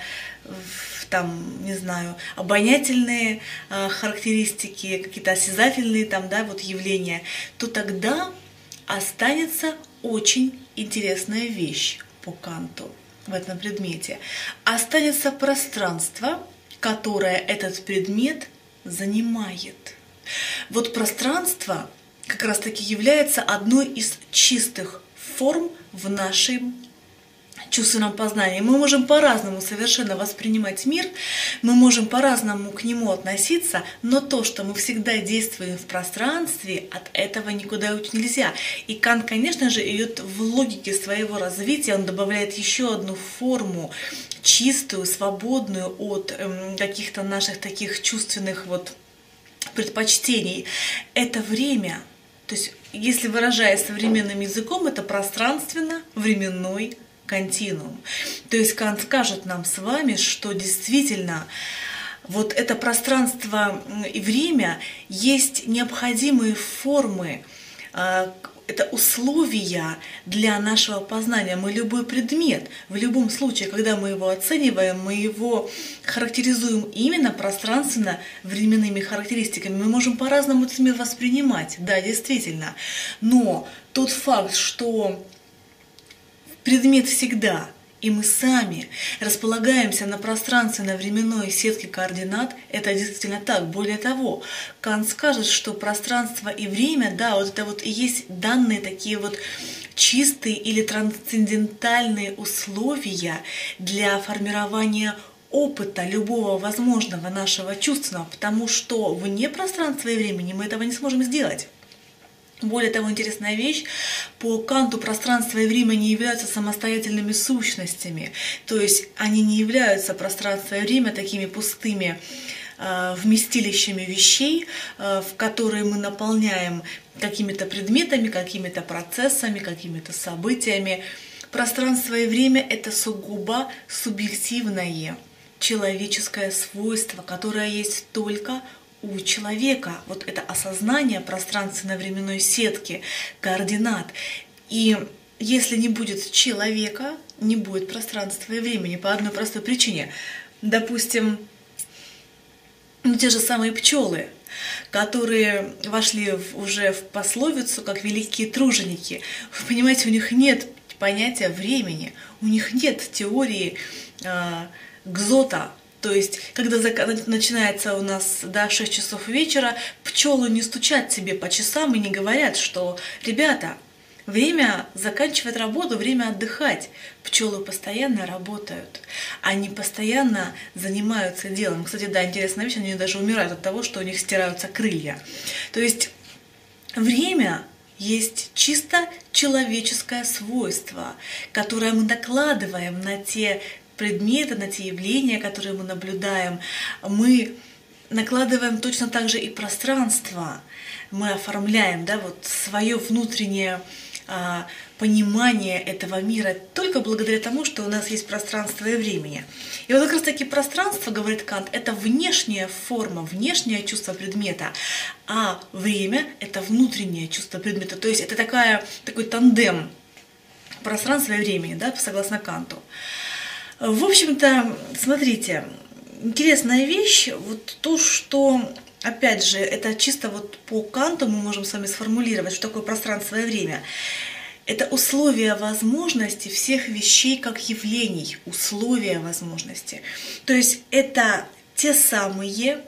S1: там, не знаю, обонятельные характеристики, какие-то осязательные там, да, вот явления, то тогда останется очень интересная вещь по Канту в этом предмете. Останется пространство, которое этот предмет занимает. Вот пространство как раз-таки является одной из чистых форм в нашем чувственном познании. Мы можем по-разному совершенно воспринимать мир, мы можем по-разному к нему относиться, но то, что мы всегда действуем в пространстве, от этого никуда уйти нельзя. И Кант, конечно же, идет в логике своего развития, он добавляет еще одну форму, чистую, свободную от каких-то наших таких чувственных вот предпочтений. Это время. То есть, если выражаясь современным языком, это пространственно-временной континуум. То есть Кант скажет нам с вами, что действительно вот это пространство и время есть необходимые формы, это условия для нашего познания. Мы любой предмет, в любом случае, когда мы его оцениваем, мы его характеризуем именно пространственно-временными характеристиками. Мы можем по-разному этот мир воспринимать, да, действительно. Но тот факт, что предмет всегда, и мы сами располагаемся на пространственно-временной сетке координат, это действительно так. Более того, Кант скажет, что пространство и время, да, вот это вот и есть данные такие вот чистые или трансцендентальные условия для формирования опыта любого возможного нашего чувственного, потому что вне пространства и времени мы этого не сможем сделать. Более того, интересная вещь, по Канту пространство и время не являются самостоятельными сущностями, то есть они не являются пространство и время такими пустыми вместилищами вещей, в которые мы наполняем какими-то предметами, какими-то процессами, какими-то событиями. Пространство и время – это сугубо субъективное человеческое свойство, которое есть только у человека. Вот это осознание пространственно-временной сетки, координат. И если не будет человека, не будет пространства и времени по одной простой причине. Допустим, те же самые пчелы, которые вошли уже в пословицу как великие труженики. Вы понимаете, у них нет понятия времени, у них нет теории гзота. То есть, когда начинается у нас 6 часов вечера, пчелы не стучат себе по часам и не говорят, что, ребята, время заканчивать работу, время отдыхать. Пчелы постоянно работают, они постоянно занимаются делом. Кстати, да, интересная вещь, они даже умирают от того, что у них стираются крылья. То есть, время есть чисто человеческое свойство, которое мы накладываем на те предметы, на те явления, которые мы наблюдаем. Мы накладываем точно так же и пространство. Мы оформляем, да, вот свое внутреннее понимание этого мира только благодаря тому, что у нас есть пространство и время. И вот как раз таки пространство, говорит Кант, это внешняя форма, внешнее чувство предмета, а время это внутреннее чувство предмета. То есть это такой тандем пространства и времени, да, согласно Канту. В общем-то, смотрите, интересная вещь, вот то, что, опять же, это чисто вот по Канту мы можем с вами сформулировать, что такое пространство и время. Это условия возможности всех вещей как явлений, условия возможности. То есть это те самые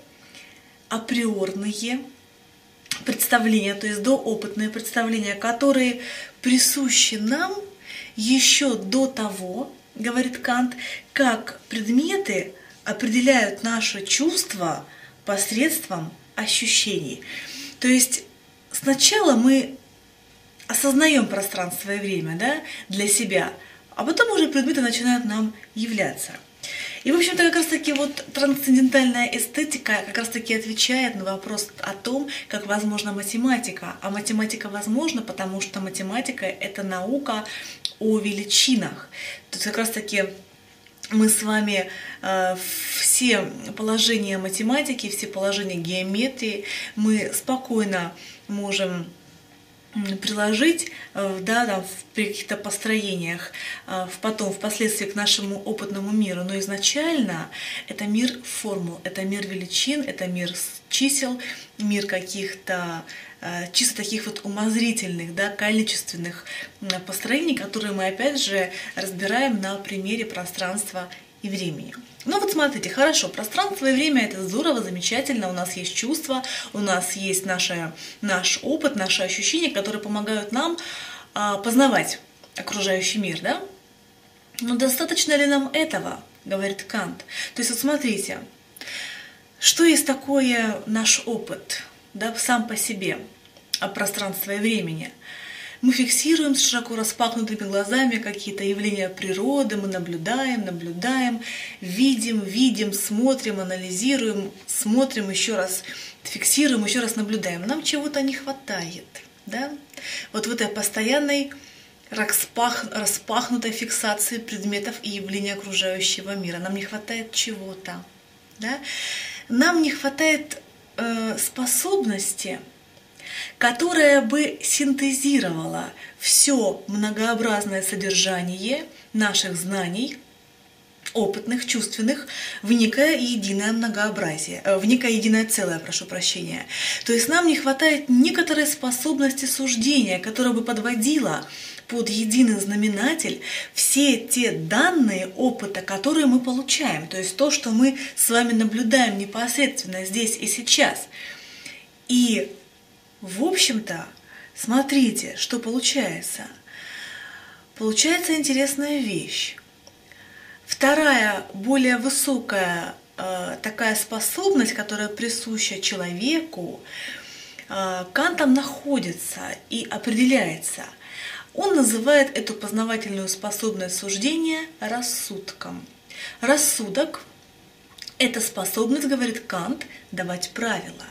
S1: априорные представления, то есть доопытные представления, которые присущи нам еще до того, говорит Кант, как предметы определяют наши чувства посредством ощущений. То есть сначала мы осознаем пространство и время, да, для себя, а потом уже предметы начинают нам являться. И, в общем-то, как раз-таки вот трансцендентальная эстетика как раз-таки отвечает на вопрос о том, как возможна математика. А математика возможна, потому что математика – это наука о величинах. То есть как раз-таки мы с вами все положения математики, все положения геометрии мы спокойно можем приложить, да, там, при каких-то построениях, потом, впоследствии к нашему опытному миру. Но изначально это мир формул, это мир величин, это мир чисел, мир каких-то чисто таких вот умозрительных, да, количественных построений, которые мы опять же разбираем на примере пространства и времени. Ну вот смотрите, хорошо, пространство и время – это здорово, замечательно, у нас есть чувства, у нас есть наш опыт, наши ощущения, которые помогают нам познавать окружающий мир, да? Но достаточно ли нам этого, говорит Кант? То есть вот смотрите, что есть такое наш опыт, да, сам по себе, пространства и времени? Мы фиксируем с широко распахнутыми глазами какие-то явления природы, мы наблюдаем, видим, смотрим, анализируем, смотрим еще раз, фиксируем, еще раз наблюдаем. Нам чего-то не хватает, да? Вот в этой постоянной распахнутой фиксации предметов и явлений окружающего мира. Нам не хватает чего-то, да? Нам не хватает способности, которая бы синтезировала все многообразное содержание наших знаний, опытных, чувственных, в некое единое многообразие, в некое единое целое, прошу прощения. То есть нам не хватает некоторой способности суждения, которая бы подводила под единый знаменатель все те данные опыта, которые мы получаем, то есть то, что мы с вами наблюдаем непосредственно здесь и сейчас. И в общем-то, смотрите, что получается. Получается интересная вещь. Вторая, более высокая такая способность, которая присуща человеку, Кантом находится и определяется. Он называет эту познавательную способность суждения рассудком. Рассудок – это способность, говорит Кант, давать правила.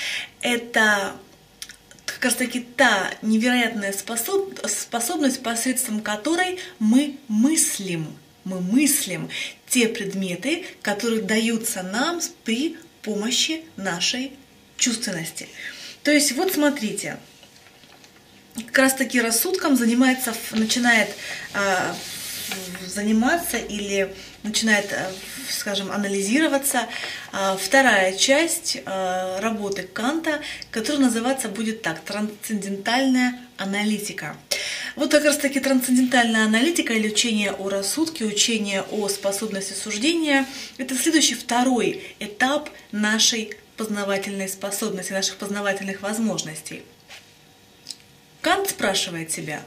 S1: Это как раз таки та невероятная способность, посредством которой мы мыслим те предметы, которые даются нам при помощи нашей чувственности. То есть вот смотрите, как раз таки рассудком начинает заниматься или начинает, скажем, анализироваться вторая часть работы Канта, которая называться будет так: трансцендентальная аналитика. Вот как раз таки трансцендентальная аналитика или учение о рассудке, учение о способности суждения – это следующий, второй этап нашей познавательной способности, наших познавательных возможностей. Кант спрашивает себя: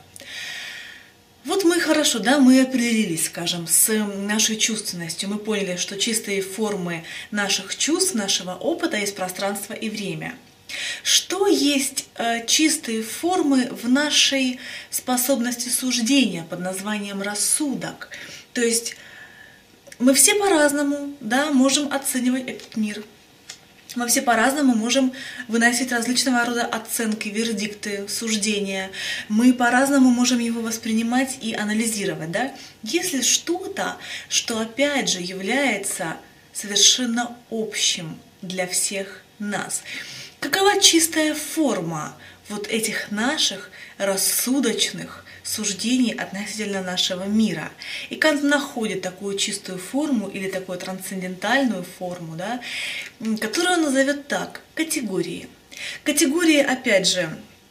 S1: вот мы хорошо, да, мы определились, скажем, с нашей чувственностью, мы поняли, что чистые формы наших чувств, нашего опыта есть пространство и время. Что есть чистые формы в нашей способности суждения под названием рассудок? То есть мы все по-разному, да, можем оценивать этот мир. Мы все по-разному можем выносить различного рода оценки, вердикты, суждения. Мы по-разному можем его воспринимать и анализировать. Да? Если что-то, что опять же является совершенно общим для всех нас, какова чистая форма вот этих наших рассудочных суждений относительно нашего мира? И Кант находит такую чистую форму или такую трансцендентальную форму, да, которую он назовет так: категории. Категории, опять же,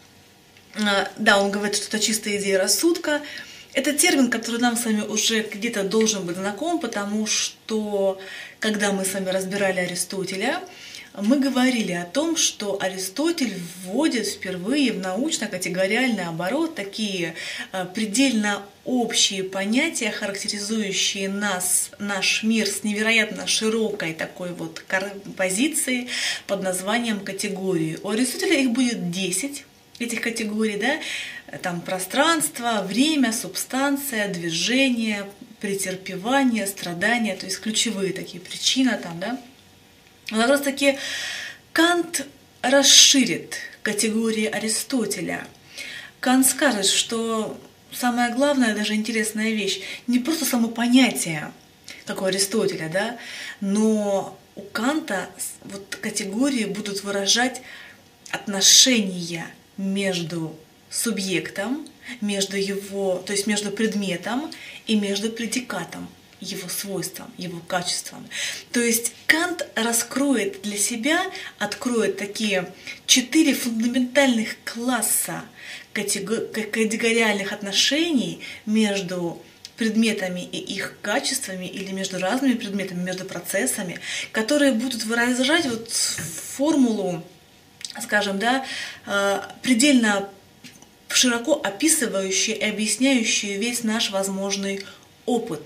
S1: да, он говорит, что это чистая идея рассудка. Это термин, который нам с вами уже где-то должен быть знаком, потому что, когда мы с вами разбирали Аристотеля, мы говорили о том, что Аристотель вводит впервые в научно-категориальный оборот такие предельно общие понятия, характеризующие нас, наш мир с невероятно широкой такой вот позицией под названием категории. У Аристотеля их будет 10, этих категорий, да? Там пространство, время, субстанция, движение, претерпевание, страдания, то есть ключевые такие причины там, да? Но как раз таки Кант расширит категории Аристотеля. Кант скажет, что самая главная, даже интересная вещь, не просто само понятие, как у Аристотеля, да, но у Канта вот категории будут выражать отношения между субъектом, между его, то есть между предметом и между предикатом, его свойствам, его качествам. То есть Кант раскроет для себя, откроет такие 4 фундаментальных класса категориальных отношений между предметами и их качествами или между разными предметами, между процессами, которые будут выражать вот формулу, скажем, да, предельно широко описывающую и объясняющую весь наш возможный опыт.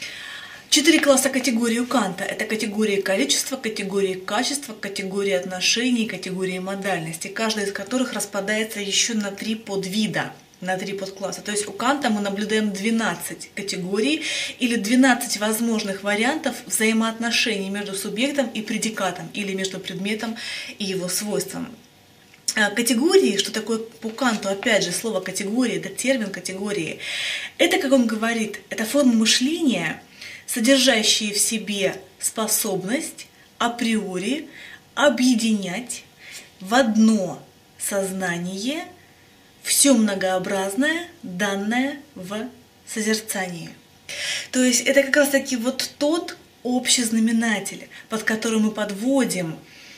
S1: 4 класса категорий у Канта. Это категории количества, категории качества, категории отношений, категории модальности, каждая из которых распадается еще на 3 подвида, на 3 подкласса. То есть у Канта мы наблюдаем 12 категорий или 12 возможных вариантов взаимоотношений между субъектом и предикатом или между предметом и его свойством. Категории, что такое по Канту, опять же, слово категории, это термин категории. Это, как он говорит, это форма мышления, содержащие в себе способность априори объединять в одно сознание все многообразное, данное в созерцании. То есть это как раз таки вот тот общий знаменатель, под которым мы подводим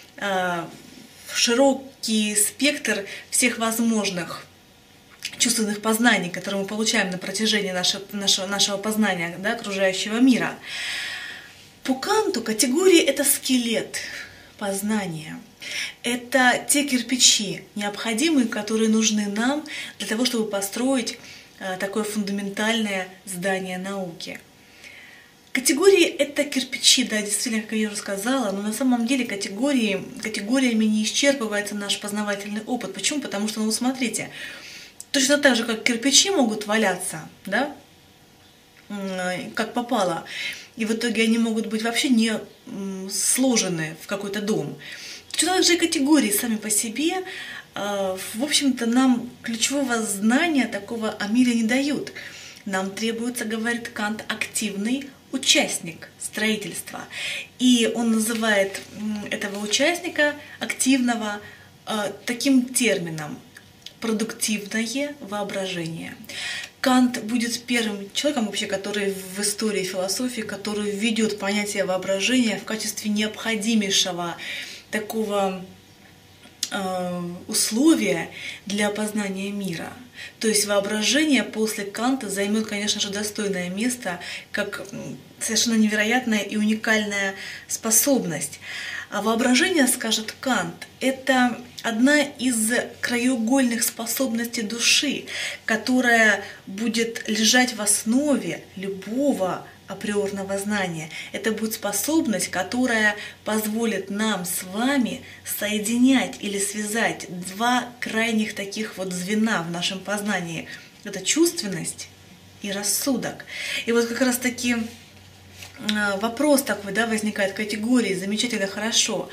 S1: широкий спектр всех возможных чувственных познаний, которые мы получаем на протяжении нашего познания, да, окружающего мира. По Канту категории — это скелет познания. Это те кирпичи, необходимые, которые нужны нам для того, чтобы построить такое фундаментальное здание науки. Категории — это кирпичи, да, действительно, как я уже сказала, но на самом деле категориями не исчерпывается наш познавательный опыт. Почему? Потому что, ну, смотрите, точно так же, как кирпичи могут валяться, да, как попало, и в итоге они могут быть вообще не сложены в какой-то дом. Точно так же и категории сами по себе, в общем-то, нам ключевого знания такого о мире не дают. Нам требуется, говорит Кант, активный участник строительства. И он называет этого участника активного таким термином — продуктивное воображение. Кант будет первым человеком, вообще, который в истории философии, который введет понятие воображения в качестве необходимейшего такого условия для познания мира. То есть воображение после Канта займет, конечно же, достойное место, как совершенно невероятная и уникальная способность. А воображение, скажет Кант, это одна из краеугольных способностей души, которая будет лежать в основе любого априорного знания. Это будет способность, которая позволит нам с вами соединять или связать 2 крайних таких вот звена в нашем познании. Это чувственность и рассудок. И вот как раз таки вопрос такой, да, возникает, категории, замечательно, хорошо.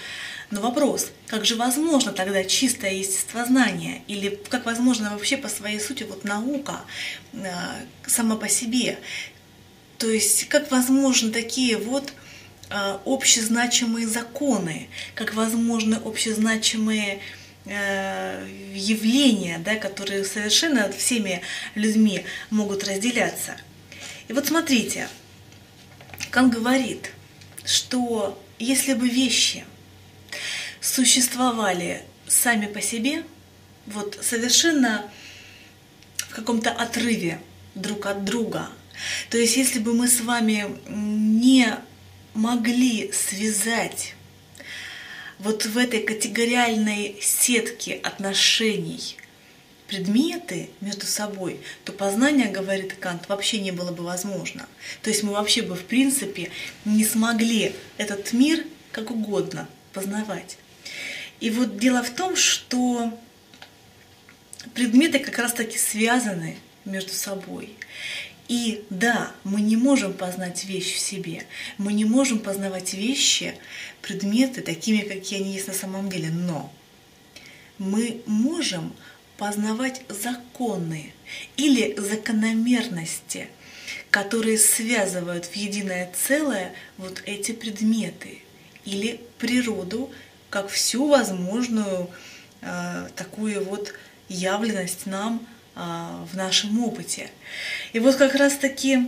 S1: Но вопрос, как же возможно тогда чистое естествознание? Или как возможно вообще по своей сути вот наука сама по себе? То есть как возможны такие вот общезначимые законы, как возможны общезначимые явления, да, которые совершенно всеми людьми могут разделяться. И вот смотрите, Кант говорит, что если бы вещи существовали сами по себе, вот совершенно в каком-то отрыве друг от друга, то есть если бы мы с вами не могли связать вот в этой категориальной сетке отношений предметы между собой, то познание, говорит Кант, вообще не было бы возможно. То есть мы вообще бы в принципе не смогли этот мир как угодно познавать. И вот дело в том, что предметы как раз таки связаны между собой. И да, мы не можем познать вещь в себе, мы не можем познавать вещи, предметы такими, какие они есть на самом деле, но мы можем познавать законы или закономерности, которые связывают в единое целое вот эти предметы, или природу как всю возможную такую вот явленность нам в нашем опыте. И вот как раз-таки,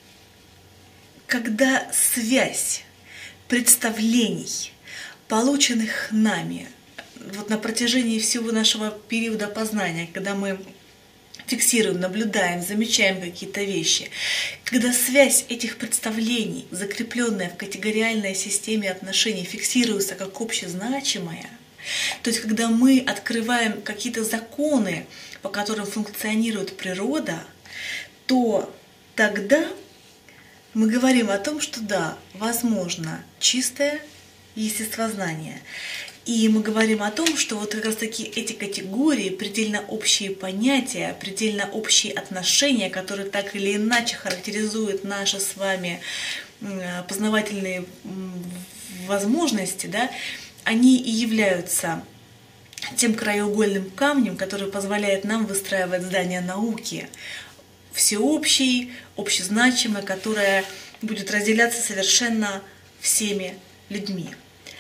S1: когда связь представлений, полученных нами вот на протяжении всего нашего периода познания, когда мы фиксируем, наблюдаем, замечаем какие-то вещи, когда связь этих представлений, закрепленная в категориальной системе отношений, фиксируется как общезначимая, то есть когда мы открываем какие-то законы, по которым функционирует природа, то тогда мы говорим о том, что да, возможно чистое естествознание. И мы говорим о том, что вот как раз таки эти категории, предельно общие понятия, предельно общие отношения, которые так или иначе характеризуют наши с вами познавательные возможности, да, они и являются тем краеугольным камнем, который позволяет нам выстраивать здание науки, всеобщей, общезначимой, которая будет разделяться совершенно всеми людьми.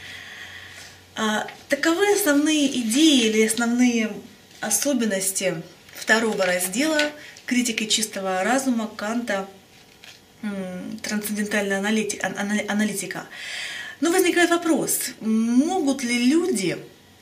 S1: Таковы основные идеи или основные особенности второго раздела критики чистого разума Канта «Трансцендентальная аналитика». Но возникает вопрос, могут ли люди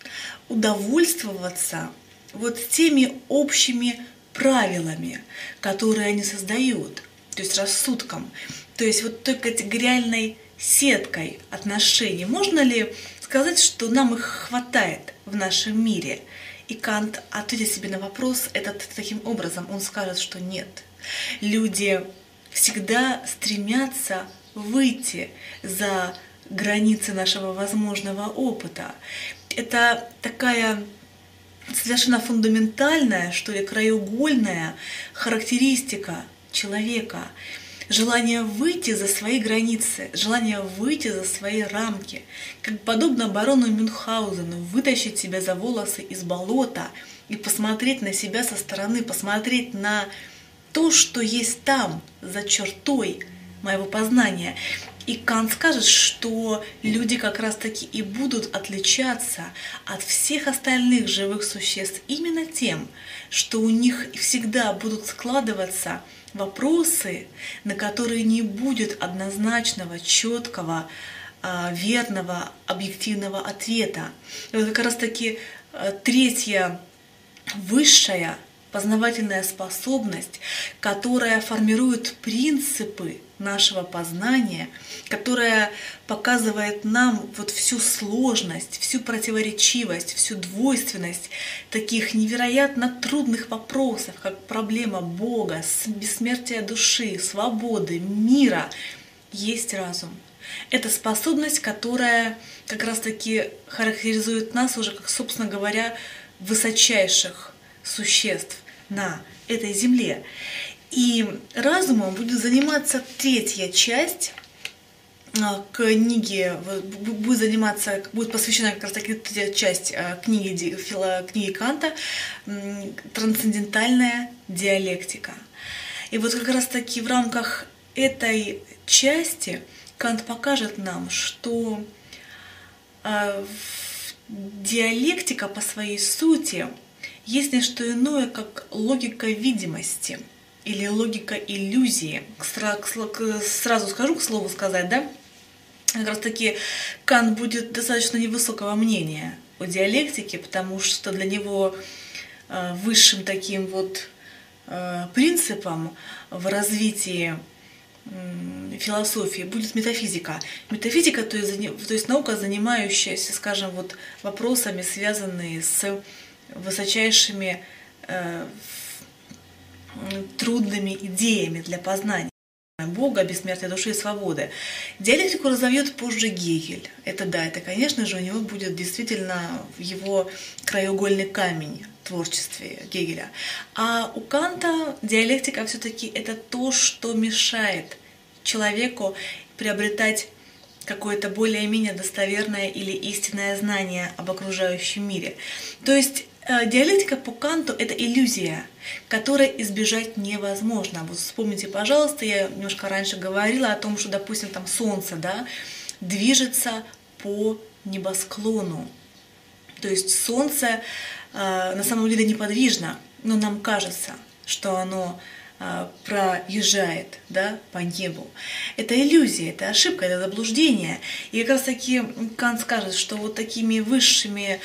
S1: удовольствоваться вот теми общими правилами, которые они создают, то есть рассудком, то есть вот той категориальной сеткой отношений. Можно ли сказать, что нам их хватает в нашем мире? И Кант ответит себе на вопрос этот таким образом. Он скажет, что нет. Люди всегда стремятся выйти за границы нашего возможного опыта. Это такая совершенно фундаментальная, что ли, краеугольная характеристика человека. Желание выйти за свои границы, желание выйти за свои рамки, как подобно барону Мюнхгаузену, вытащить себя за волосы из болота и посмотреть на себя со стороны, посмотреть на то, что есть там, за чертой моего познания. И Кант скажет, что люди как раз-таки и будут отличаться от всех остальных живых существ именно тем, что у них всегда будут складываться вопросы, на которые не будет однозначного, четкого, верного, объективного ответа. И вот как раз-таки третья высшая познавательная способность, которая формирует принципы нашего познания, которая показывает нам вот всю сложность, всю противоречивость, всю двойственность таких невероятно трудных вопросов, как проблема Бога, бессмертия души, свободы, мира, есть разум. Это способность, которая как раз-таки характеризует нас уже, как, собственно говоря, высочайших существ на этой земле. И разумом будет заниматься третья часть книге будет посвящена как раз таки часть книги Канта «Трансцендентальная диалектика». И вот как раз таки в рамках этой части Кант покажет нам, что диалектика по своей сути есть не что иное, как логика видимости или логика иллюзии. Сразу скажу, к слову сказать, да? Как раз таки Кант будет достаточно невысокого мнения о диалектике, потому что для него высшим таким вот принципом в развитии философии будет метафизика. Метафизика, то есть наука, занимающаяся, скажем, вот вопросами, связанные с высочайшими трудными идеями для познания Бога, бессмертия души и свободы. Диалектику разовьет позже Гегель. Это да, это, конечно же, у него будет действительно его краеугольный камень в творчестве Гегеля. А у Канта диалектика все-таки это то, что мешает человеку приобретать какое-то более-менее достоверное или истинное знание об окружающем мире. То есть диалектика по Канту – это иллюзия, которой избежать невозможно. Вот вспомните, пожалуйста, я немножко раньше говорила о том, что, допустим, там Солнце, да, движется по небосклону. То есть Солнце на самом деле неподвижно, но нам кажется, что оно проезжает, да, по небу. Это иллюзия, это ошибка, это заблуждение. И как раз таки Кант скажет, что вот такими высшими,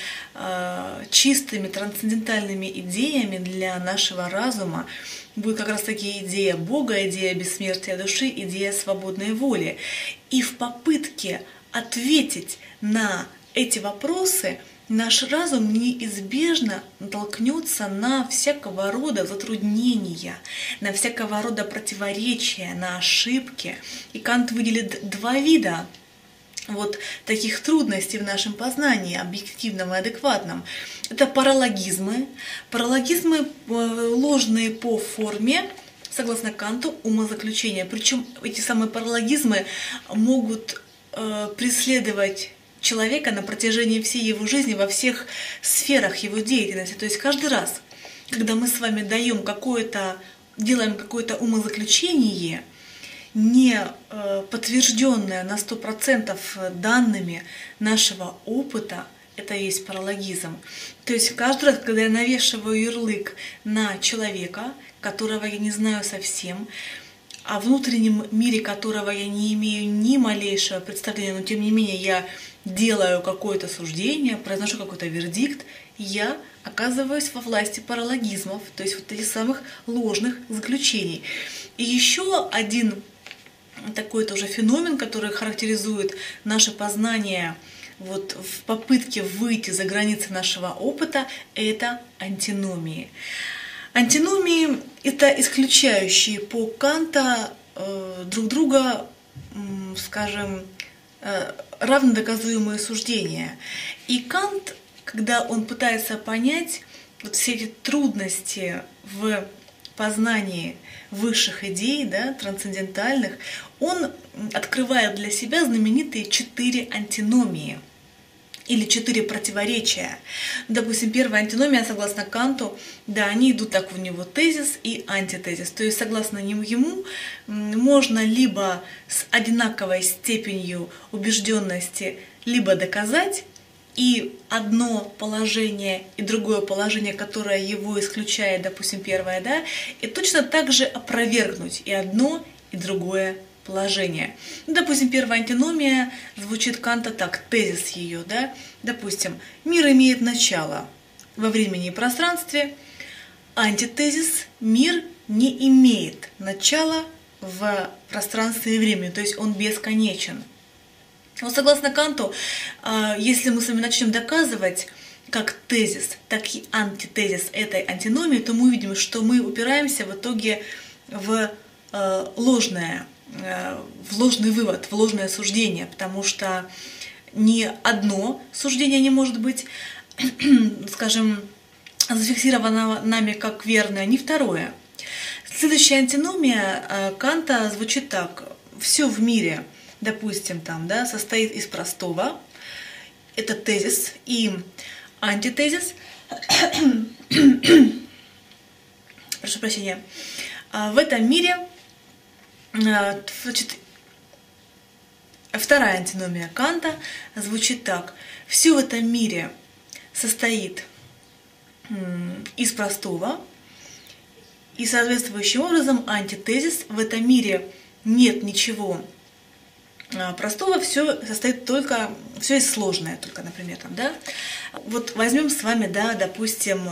S1: чистыми, трансцендентальными идеями для нашего разума будет как раз таки идея Бога, идея бессмертия души, идея свободной воли. И в попытке ответить на эти вопросы наш разум неизбежно натолкнется на всякого рода затруднения, на всякого рода противоречия, на ошибки. И Кант выделит два вида вот таких трудностей в нашем познании, объективном и адекватном. Это паралогизмы. Паралогизмы ложные по форме, согласно Канту, умозаключения. Причем эти самые паралогизмы могут преследовать человека на протяжении всей его жизни во всех сферах его деятельности. То есть каждый раз, когда мы с вами делаем какое-то умозаключение, не подтвержденное на 100% данными нашего опыта, это и есть паралогизм. То есть каждый раз, когда я навешиваю ярлык на человека, которого я не знаю совсем, о внутреннем мире которого я не имею ни малейшего представления, но тем не менее я делаю какое-то суждение, произношу какой-то вердикт, я оказываюсь во власти паралогизмов, то есть вот этих самых ложных заключений. И еще один такой тоже феномен, который характеризует наше познание вот в попытке выйти за границы нашего опыта, это антиномии. Антиномии – это исключающие по Канта друг друга, скажем, равнодоказуемые суждения. И Кант, когда он пытается понять вот все эти трудности в познании высших идей, да, трансцендентальных, он открывает для себя знаменитые 4 антиномии или 4 противоречия. Допустим, первая антиномия, согласно Канту, да, они идут так, у него тезис и антитезис. То есть, согласно ему, можно либо с одинаковой степенью убежденности либо доказать, и одно положение, и другое положение, которое его исключает, допустим, первое, да, и точно так же опровергнуть и одно, и другое положение. Допустим, первая антиномия звучит Канта так, тезис ее, да, допустим, мир имеет начало во времени и пространстве, антитезис, мир не имеет начала в пространстве и времени, то есть он бесконечен. Вот согласно Канту, если мы с вами начнем доказывать как тезис, так и антитезис этой антиномии, то мы увидим, что мы упираемся в итоге в ложный вывод, в ложное суждение, потому что ни одно суждение не может быть, скажем, зафиксировано нами как верное, ни второе. Следующая антиномия Канта звучит так. Все в мире допустим, там, да, состоит из простого, это тезис, и антитезис, прошу прощения, в этом мире, значит, вторая антиномия Канта звучит так. Все в этом мире состоит из простого, и соответствующим образом антитезис: в этом мире нет ничего простого, все состоит только, все есть сложное только, например, там, да. Вот возьмем с вами, да, допустим,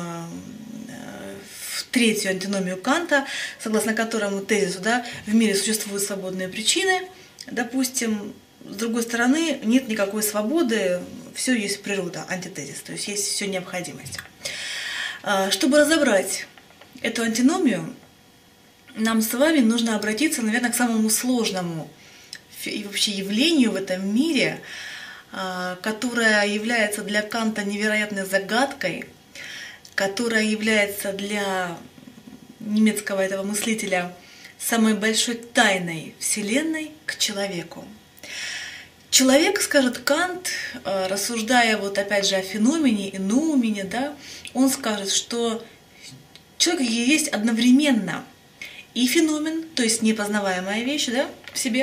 S1: третью антиномию Канта, согласно которому тезису, да, в мире существуют свободные причины, допустим, с другой стороны, нет никакой свободы, все есть природа, антитезис, то есть есть все необходимость. Чтобы разобрать эту антиномию, нам с вами нужно обратиться, наверное, к самому сложному и вообще явлению в этом мире, которое является для Канта невероятной загадкой, которая является для немецкого этого мыслителя самой большой тайной Вселенной к человеку. Человек, скажет Кант, рассуждая вот опять же о феномене и ноумене, да, он скажет, что человек есть одновременно и феномен, то есть непознаваемая вещь, да, в себе,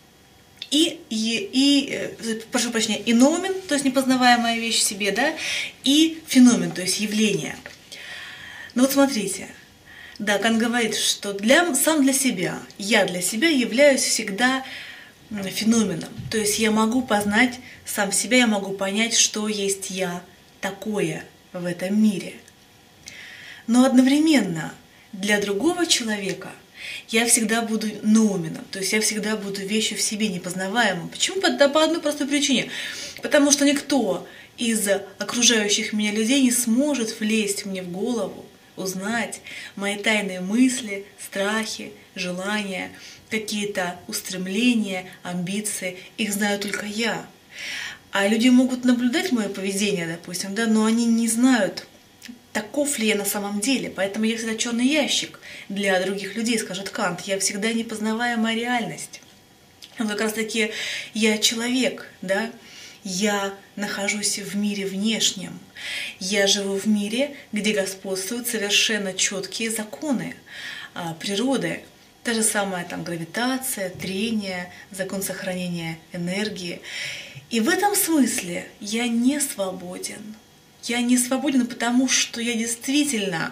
S1: прошу прощения, и ноумен, то есть непознаваемая вещь в себе, да, и феномен, то есть явление. Но вот смотрите, да, Кант говорит, что сам для себя, я для себя являюсь всегда феноменом. То есть я могу познать сам себя, я могу понять, что есть я такое в этом мире. Но одновременно для другого человека я всегда буду ноуменом, то есть я всегда буду вещью в себе непознаваемым. Почему? Да по одной простой причине. Потому что никто из окружающих меня людей не сможет влезть мне в голову, узнать мои тайные мысли, страхи, желания, какие-то устремления, амбиции. Их знаю только я. А люди могут наблюдать мое поведение, допустим, да, но они не знают, таков ли я на самом деле. Поэтому я всегда черный ящик для других людей, скажет Кант. Я всегда непознаваемая реальность. Как раз таки я человек, да, я нахожусь в мире внешнем. Я живу в мире, где господствуют совершенно четкие законы природы. Та же самая там гравитация, трение, закон сохранения энергии. И в этом смысле я не свободен. Я не свободен, потому что я действительно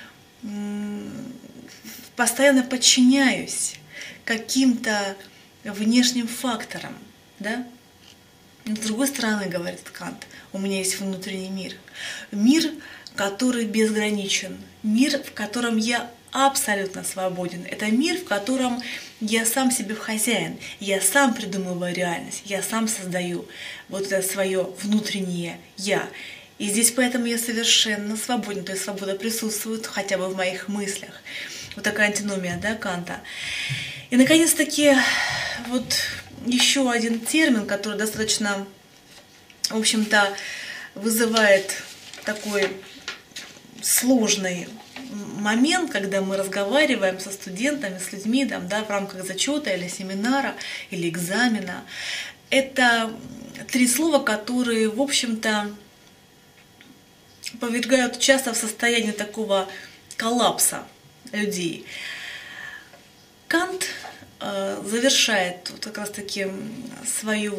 S1: постоянно подчиняюсь каким-то внешним факторам, да? Но с другой стороны, говорит Кант, у меня есть внутренний мир. Мир, который безграничен. Мир, в котором я абсолютно свободен. Это мир, в котором я сам себе хозяин. Я сам придумываю реальность. Я сам создаю вот это свое внутреннее «я». И здесь поэтому я совершенно свободен. То есть свобода присутствует хотя бы в моих мыслях. Вот такая антиномия, да, Канта. И, наконец-таки, вот еще один термин, который достаточно, в общем-то, вызывает такой сложный момент, когда мы разговариваем со студентами, с людьми, там, да, в рамках зачета или семинара, или экзамена. Это три слова, которые, в общем-то, повергают часто в состояние такого коллапса людей. Кант завершает вот как раз-таки свой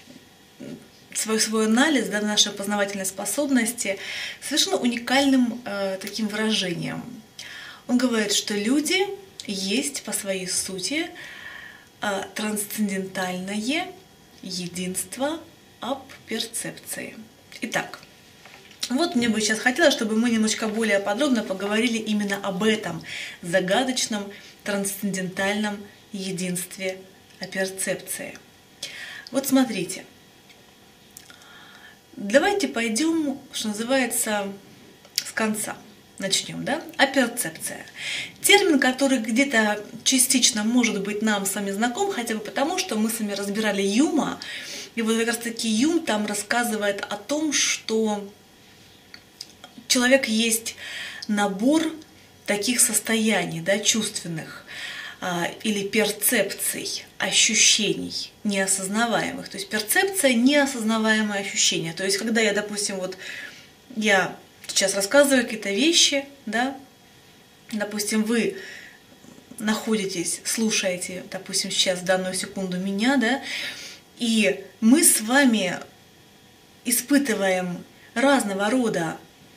S1: анализ, да, нашей познавательной способности совершенно уникальным таким выражением. Он говорит, что люди есть по своей сути трансцендентальное единство об перцепции. Итак, вот мне бы сейчас хотелось, чтобы мы немножко более подробно поговорили именно об этом загадочном трансцендентальном единстве о перцепции. Вот смотрите. Давайте пойдем, что называется, с конца. Начнем, да? Аперцепция. Термин, который где-то частично может быть нам с вами знаком, хотя бы потому, что мы с вами разбирали Юма. И вот как раз таки Юм там рассказывает о том, что человек есть набор таких состояний, да, чувственных, или перцепций, ощущений неосознаваемых. То есть перцепция — неосознаваемое ощущение. То есть когда я, допустим, вот я сейчас рассказываю какие-то вещи, да, допустим, вы находитесь, слушаете, допустим, сейчас в данную секунду меня, да, и мы с вами испытываем разного рода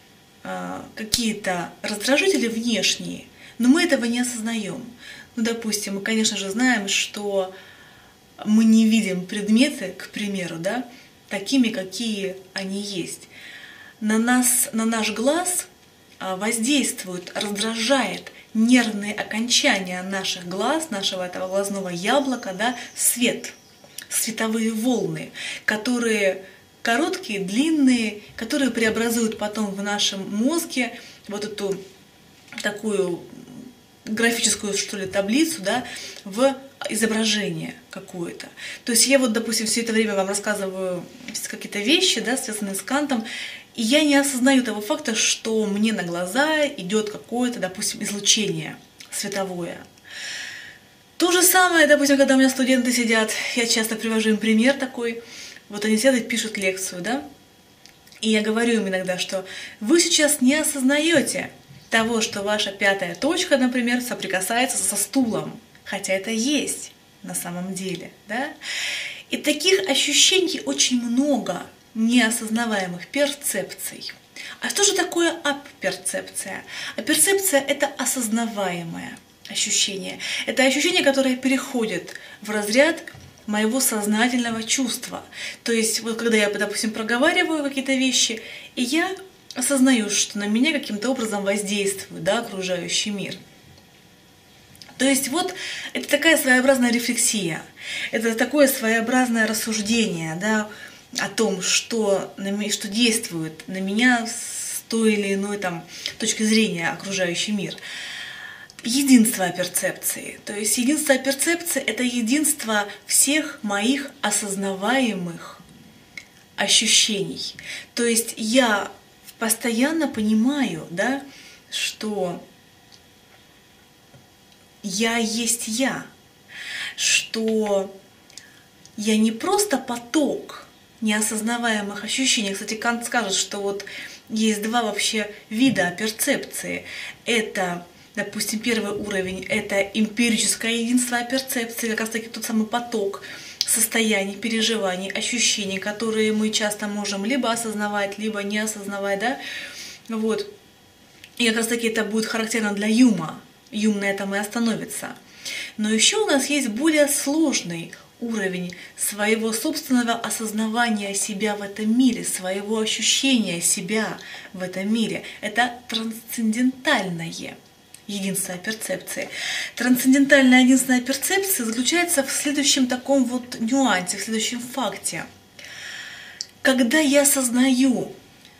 S1: какие-то раздражители внешние, но мы этого не осознаем. Ну, допустим, мы, конечно же, знаем, что мы не видим предметы, к примеру, да, такими, какие они есть. На нас, на наш глаз воздействует, раздражает нервные окончания наших глаз, нашего этого глазного яблока, да, свет, световые волны, которые короткие, длинные, которые преобразуют потом в нашем мозге вот эту такую графическую, что ли, таблицу, да, в изображение какое-то. То есть я вот, допустим, все это время вам рассказываю какие-то вещи, да, связанные с Кантом, и я не осознаю того факта, что мне на глаза идет какое-то, допустим, излучение световое. То же самое, допустим, когда у меня студенты сидят, я часто привожу им пример такой, вот они сидят и пишут лекцию, да, и я говорю им иногда, что вы сейчас не осознаете того, что ваша пятая точка, например, соприкасается со стулом, хотя это есть на самом деле, да. И таких ощущений очень много, неосознаваемых перцепций. А что же такое аперцепция? Аперцепция — это осознаваемое ощущение. Это ощущение, которое переходит в разряд моего сознательного чувства. То есть, вот когда я, допустим, проговариваю какие-то вещи, и я осознаю, что на меня каким-то образом воздействует, да, окружающий мир. То есть вот это такая своеобразная рефлексия, это такое своеобразное рассуждение, да, о том, что действует на меня с той или иной там точки зрения окружающий мир. Единство перцепции. То есть единство перцепции — это единство всех моих осознаваемых ощущений. То есть я постоянно понимаю, да, что я есть я, что я не просто поток неосознаваемых ощущений. Кстати, Кант скажет, что вот есть два вообще вида перцепции. Это, допустим, первый уровень — это эмпирическое единство перцепции, как раз таки тот самый поток состояний, переживаний, ощущений, которые мы часто можем либо осознавать, либо не осознавать, да, вот. И как раз таки это будет характерно для Юма. Юм на этом и остановится. Но еще у нас есть более сложный уровень своего собственного осознавания себя в этом мире, своего ощущения себя в этом мире. Это трансцендентальное единство перцепции. Трансцендентальное единство перцепции заключается в следующем таком вот нюансе, в следующем факте. Когда я осознаю,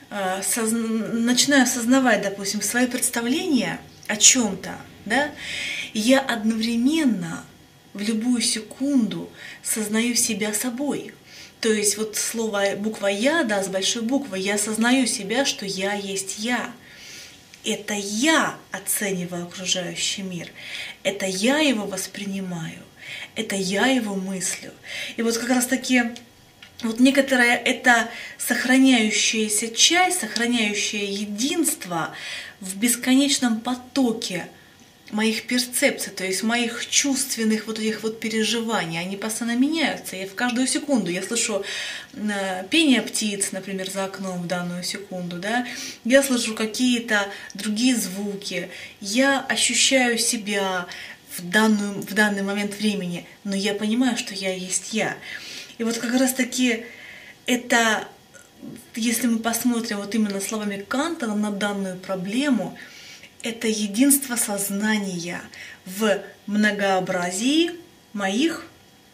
S1: начинаю осознавать, допустим, свои представления о чем-то, да, я одновременно в любую секунду сознаю себя собой. То есть вот слово, буква «Я», да, с большой буквы, я осознаю себя, что я есть я. Это я оцениваю окружающий мир, это я его воспринимаю, это я его мыслю. И вот как раз таки вот некоторая это сохраняющаяся часть, сохраняющее единство в бесконечном потоке моих перцепций, то есть моих чувственных вот этих вот переживаний, они постоянно меняются. Я в каждую секунду, я слышу пение птиц, например, за окном в данную секунду, да, я слышу какие-то другие звуки, я ощущаю себя в данный момент времени, но я понимаю, что я есть я. И вот как раз таки это, если мы посмотрим вот именно словами Канта на данную проблему, это единство сознания в многообразии моих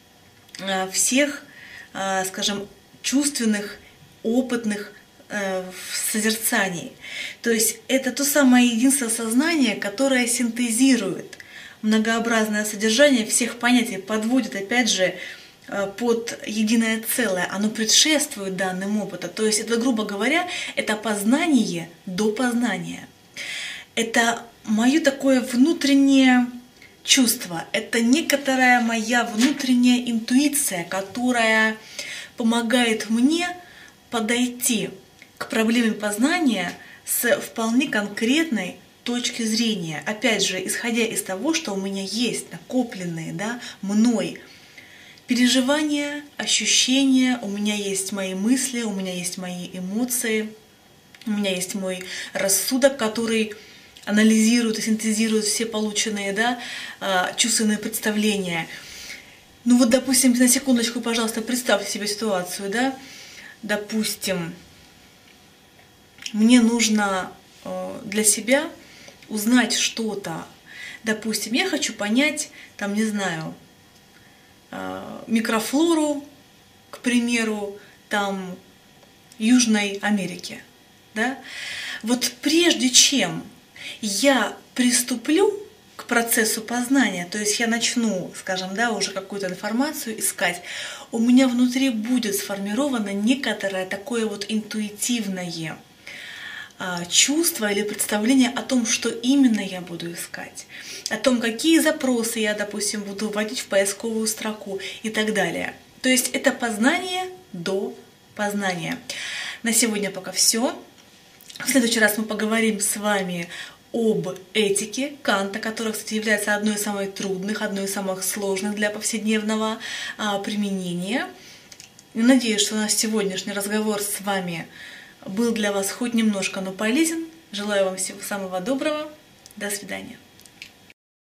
S1: всех, скажем, чувственных, опытных созерцаний. То есть это то самое единство сознания, которое синтезирует многообразное содержание всех понятий, подводит, опять же, под единое целое, оно предшествует данным опыту. То есть это, грубо говоря, это познание до познания. Это мое такое внутреннее Чувство – это некоторая моя внутренняя интуиция, которая помогает мне подойти к проблеме познания с вполне конкретной точки зрения. Опять же, исходя из того, что у меня есть накопленные, мной переживания, ощущения, у меня есть мои мысли, у меня есть мои эмоции, у меня есть мой рассудок, который анализирует и синтезирует все полученные чувственные представления. Ну вот, допустим, на секундочку, пожалуйста, представьте себе ситуацию, допустим, мне нужно для себя узнать что-то. Допустим, я хочу понять, не знаю, микрофлору, к примеру, Южной Америки, Вот прежде чем я приступлю к процессу познания, то есть я начну, скажем, уже какую-то информацию искать, у меня внутри будет сформировано некоторое такое вот интуитивное чувство или представление о том, что именно я буду искать, о том, какие запросы я, допустим, буду вводить в поисковую строку и так далее. То есть это познание до познания. На сегодня пока все. В следующий раз мы поговорим с вами об этике Канта, которая, кстати, является одной из самых трудных, одной из самых сложных для повседневного применения. И надеюсь, что наш сегодняшний разговор с вами был для вас хоть немножко, но полезен. Желаю вам всего самого доброго. До свидания.